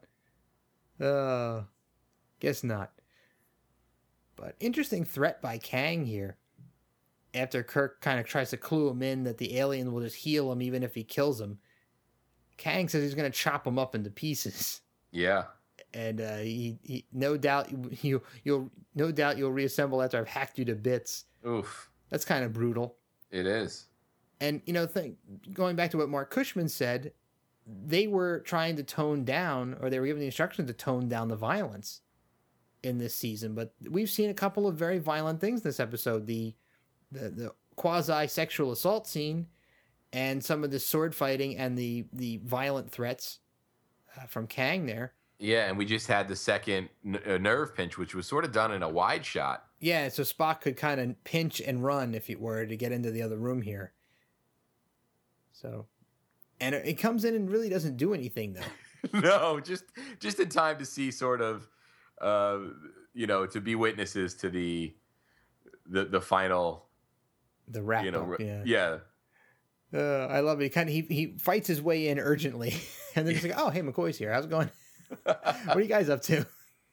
Guess not. But interesting threat by Kang here. After Kirk kind of tries to clue him in that the alien will just heal him even if he kills him, Kang says he's going to chop him up into pieces. Yeah. And he no doubt you'll reassemble after I've hacked you to bits. Oof. That's kind of brutal. It is. And you know, going back to what Mark Cushman said, they were trying to tone down, or they were given the instructions to tone down the violence in this season. But we've seen a couple of very violent things this episode. The quasi-sexual assault scene and some of the sword fighting and the violent threats from Kang there. Yeah, and we just had the second nerve pinch, which was sort of done in a wide shot. Yeah, so Spock could kind of pinch and run, if it were, to get into the other room here. So, and it comes in and really doesn't do anything, though. No, just in time to see sort of, you know, to be witnesses to the final. The wrap You know, up, yeah. yeah. I love it. He fights his way in urgently, and then he's like, "Oh, hey, McCoy's here. How's it going? What are you guys up to?"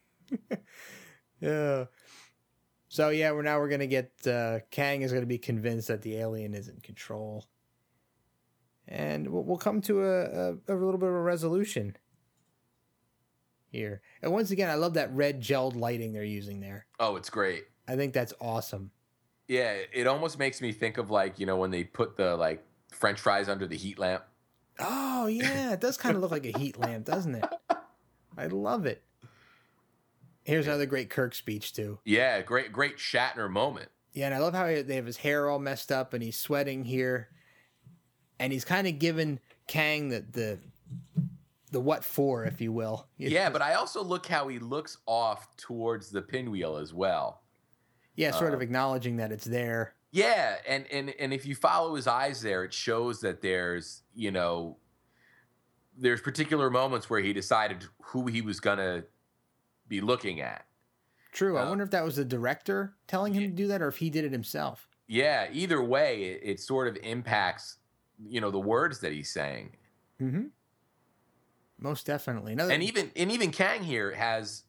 Yeah. So yeah, we're gonna get Kang is gonna be convinced that the alien is in control, and we'll come to a little bit of a resolution here. And once again, I love that red gelled lighting they're using there. Oh, it's great. I think that's awesome. Yeah, it almost makes me think of, like, you know, when they put the, like, French fries under the heat lamp. Oh yeah, it does kind of look like a heat lamp, doesn't it? I love it. Here's another great Kirk speech too. Yeah, great Shatner moment. Yeah, and I love how they have his hair all messed up and he's sweating here, and he's kind of giving Kang the what for, if you will. Yeah, but I also look how he looks off towards the pinwheel as well. Yeah, sort of acknowledging that it's there. Yeah, and if you follow his eyes there, it shows that there's, you know, there's particular moments where he decided who he was going to be looking at. True. I wonder if that was the director telling him to do that or if he did it himself. Yeah, either way, it sort of impacts, you know, the words that he's saying. Mm-hmm. Most definitely. And even Kang here has,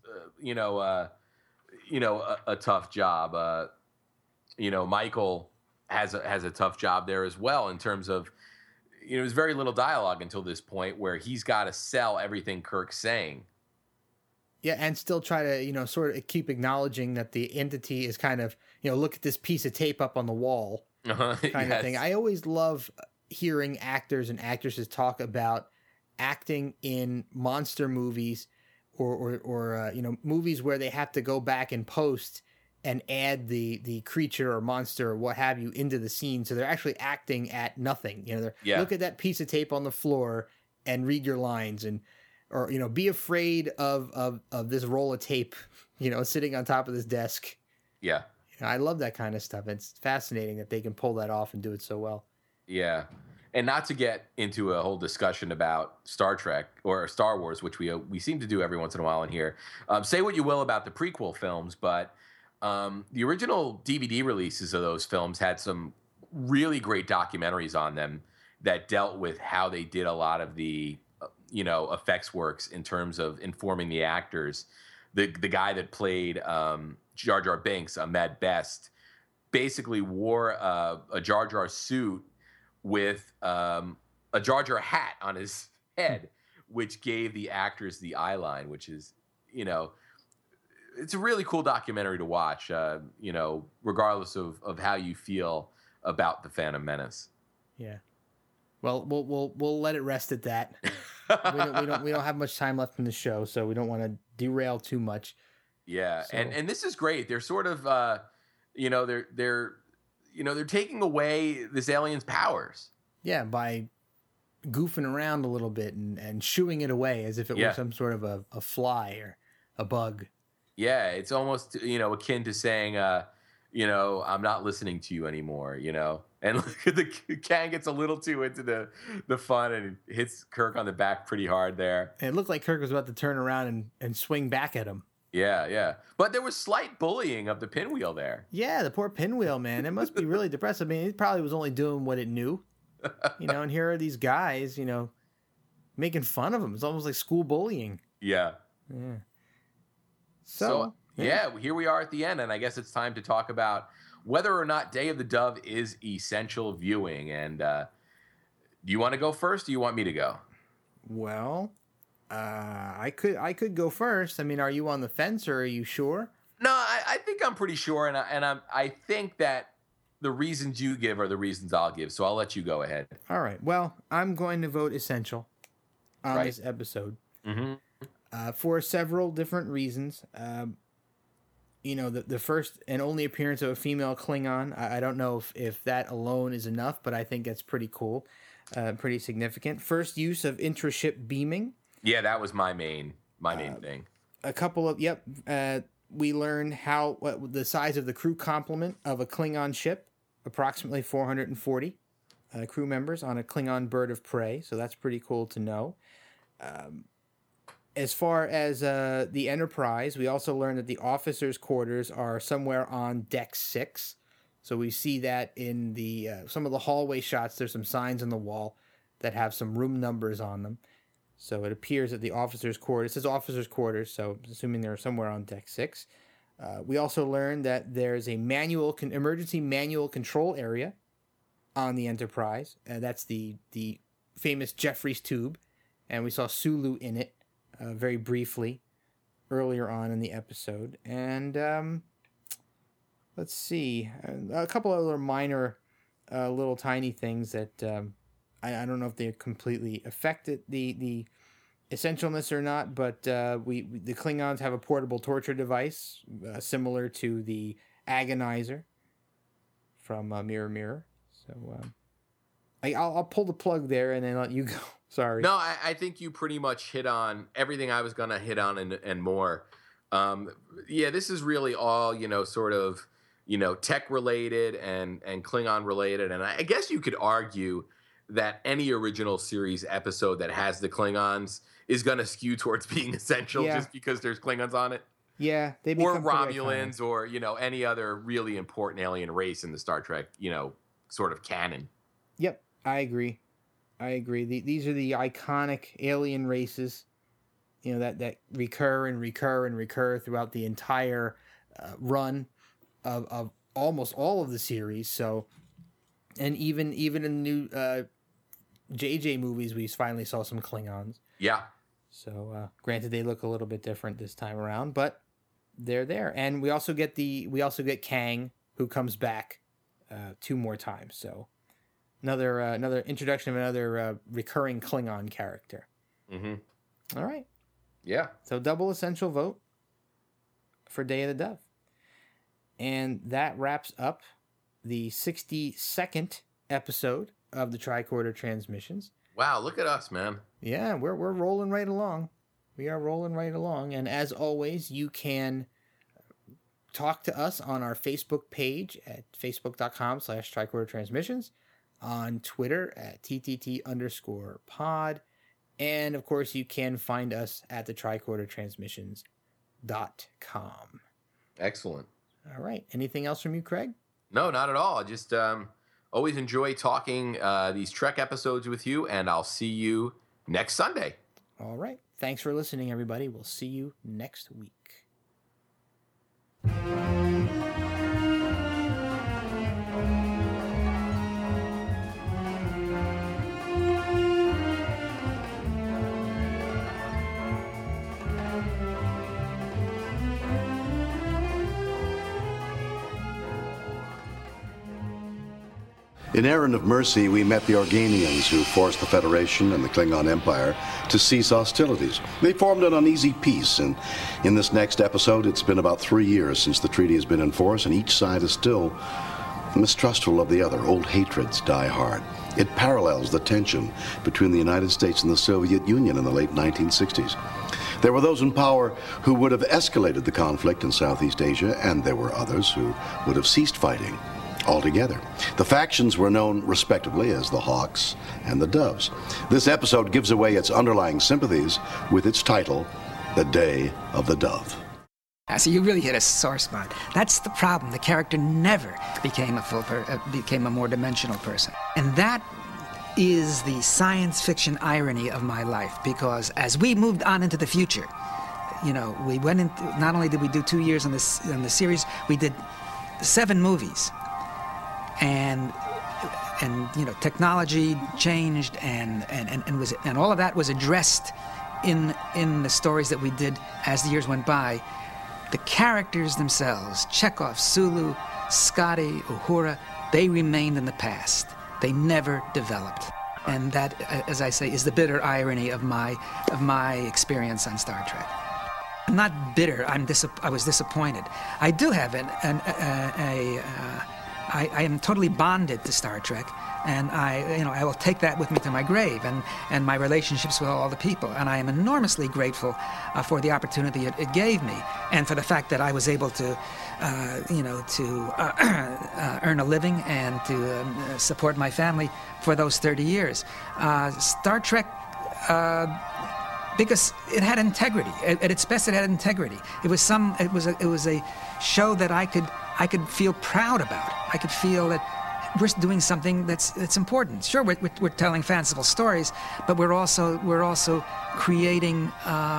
a tough job. You know, Michael has a tough job there as well in terms of, you know, there's very little dialogue until this point where he's got to sell everything Kirk's saying. Yeah, and still try to, you know, sort of keep acknowledging that the entity is kind of, you know, look at this piece of tape up on the wall kind of thing. I always love hearing actors and actresses talk about acting in monster movies or you know, movies where they have to go back and post and add the creature or monster or what have you into the scene. So they're actually acting at nothing. You know, look at that piece of tape on the floor and read your lines, or, you know, be afraid of this roll of tape, you know, sitting on top of this desk. Yeah. You know, I love that kind of stuff. It's fascinating that they can pull that off and do it so well. Yeah. And not to get into a whole discussion about Star Trek or Star Wars, which we seem to do every once in a while in here. Say what you will about the prequel films, but the original DVD releases of those films had some really great documentaries on them that dealt with how they did a lot of the, you know, effects works in terms of informing the actors. The guy that played Jar Jar Binks, Ahmed Best, basically wore a Jar Jar suit with a Jar Jar hat on his head, which gave the actors the eye line, which is, you know, it's a really cool documentary to watch, you know, regardless of how you feel about the Phantom Menace. Yeah. Well, we'll let it rest at that. we don't have much time left in the show, so we don't want to derail too much. Yeah, so. And this is great. They're sort of, you know, they're they're taking away this alien's powers. Yeah, by goofing around a little bit and shooing it away as if it were some sort of a fly or a bug. Yeah, it's almost, akin to saying, I'm not listening to you anymore, And Kang gets a little too into the fun and hits Kirk on the back pretty hard there. And it looked like Kirk was about to turn around and swing back at him. Yeah. But there was slight bullying of the Pinwheel there. Yeah, the poor Pinwheel, man. It must be really depressing. I mean, it probably was only doing what it knew. And here are these guys, making fun of him. It's almost like school bullying. Yeah. So here we are at the end, and I guess it's time to talk about whether or not Day of the Dove is essential viewing. And do you want to go first, or do you want me to go? Well, I could go first. I mean, are you on the fence, or are you sure? No, I think I'm pretty sure, and I think that the reasons you give are the reasons I'll give. So I'll let you go ahead. All right. Well, I'm going to vote essential on this episode for several different reasons. The first and only appearance of a female Klingon. I don't know if that alone is enough, but I think that's pretty cool, pretty significant. First use of intra-ship beaming. Yeah, that was my main thing. A couple of we learned what the size of the crew complement of a Klingon ship, approximately 440 crew members on a Klingon bird of prey. So that's pretty cool to know. As far as the Enterprise, we also learned that the officers' quarters are somewhere on Deck 6. So we see that in the some of the hallway shots. There's some signs on the wall that have some room numbers on them. So it appears that the officers' quarters, it says officers' quarters, so assuming they're somewhere on Deck 6. We also learned that there's a emergency manual control area on the Enterprise. That's the famous Jeffries tube, and we saw Sulu in it very briefly earlier on in the episode. And let's see, a couple other minor, little tiny things that I don't know if they completely affected the essentialness or not, but the Klingons have a portable torture device similar to the Agonizer from Mirror Mirror. So I'll pull the plug there and then let you go. Sorry. No, I think you pretty much hit on everything I was going to hit on and more. This is really all, sort of, tech related and Klingon related. And I guess you could argue that any original series episode that has the Klingons is going to skew towards being essential just because there's Klingons on it. Yeah. Or Romulans or, any other really important alien race in the Star Trek, sort of canon. Yep. I agree. These are the iconic alien races, that recur and recur and recur throughout the entire run of almost all of the series. So, and even in the new JJ movies, we finally saw some Klingons. Yeah. So, granted, they look a little bit different this time around, but they're there. And we also get Kang, who comes back 2 more times. So, another introduction of another recurring Klingon character. Mm-hmm. All right. Yeah. So double essential vote for Day of the Dove. And that wraps up the 62nd episode of the Tricorder Transmissions. Wow, look at us, man. Yeah, we're rolling right along. We are rolling right along. And as always, you can talk to us on our Facebook page at facebook.com/Tricorder Transmissions, on Twitter at TTT_pod. And of course, you can find us at the tricordertransmissions.com. Excellent. All right. Anything else from you, Craig? No, not at all. Just always enjoy talking these Trek episodes with you, and I'll see you next Sunday. All right. Thanks for listening, everybody. We'll see you next week. In Errand of Mercy, we met the Organians, who forced the Federation and the Klingon Empire to cease hostilities. They formed an uneasy peace, and in this next episode, it's been about 3 years since the treaty has been in force, and each side is still mistrustful of the other. Old hatreds die hard. It parallels the tension between the United States and the Soviet Union in the late 1960s. There were those in power who would have escalated the conflict in Southeast Asia, and there were others who would have ceased fighting altogether. The factions were known respectively as the Hawks and the Doves. This episode gives away its underlying sympathies with its title, The Day of the Dove. So you really hit a sore spot. That's the problem. The character never became became a more dimensional person. And that is the science fiction irony of my life, because as we moved on into the future, you know, we went into, not only did we do 2 years on the series, we did 7 movies. And you know, technology changed, and all of that was addressed in the stories that we did as the years went by. The characters themselves, Chekhov, Sulu, Scotty, Uhura, they remained in the past. They never developed. And that, as I say, is the bitter irony of my experience on Star Trek. I'm not bitter. I was disappointed. I do have I am totally bonded to Star Trek, and I will take that with me to my grave, and my relationships with all the people. And I am enormously grateful for the opportunity it gave me, and for the fact that I was able to, earn a living and to support my family for those 30 years. Star Trek. Because it had integrity. At its best, it had integrity. It was a show that I could feel proud about. I could feel that we're doing something that's important. Sure, we're telling fanciful stories, but we're also creating.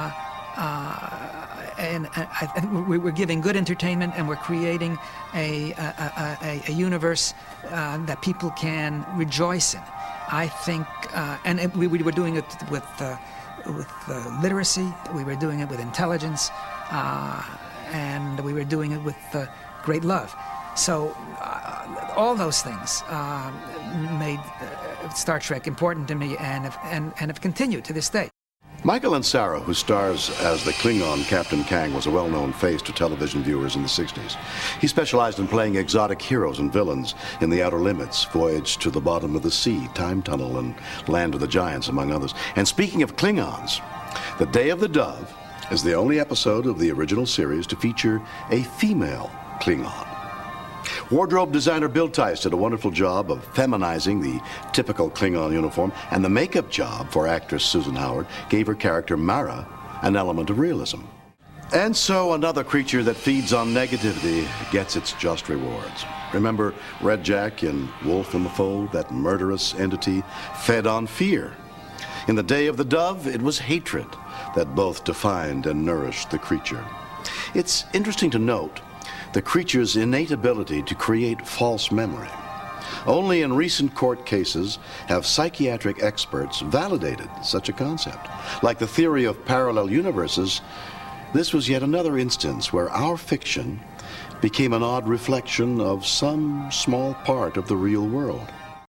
We're giving good entertainment, and we're creating a universe that people can rejoice in. I think, and we were doing it with literacy, we were doing it with intelligence, and we were doing it with great love. So all those things made Star Trek important to me, and have continued to this day. Michael Ansara, who stars as the Klingon Captain Kang, was a well-known face to television viewers in the 60s. He specialized in playing exotic heroes and villains in The Outer Limits, Voyage to the Bottom of the Sea, Time Tunnel, and Land of the Giants, among others. And speaking of Klingons, The Day of the Dove is the only episode of the original series to feature a female Klingon. Wardrobe designer Bill Tice did a wonderful job of feminizing the typical Klingon uniform, and the makeup job for actress Susan Howard gave her character Mara an element of realism. And so another creature that feeds on negativity gets its just rewards. Remember Red Jack in Wolf in the Fold? That murderous entity fed on fear. In The Day of the Dove, it was hatred that both defined and nourished the creature. It's interesting to note the creature's innate ability to create false memory. Only in recent court cases have psychiatric experts validated such a concept. Like the theory of parallel universes, this was yet another instance where our fiction became an odd reflection of some small part of the real world.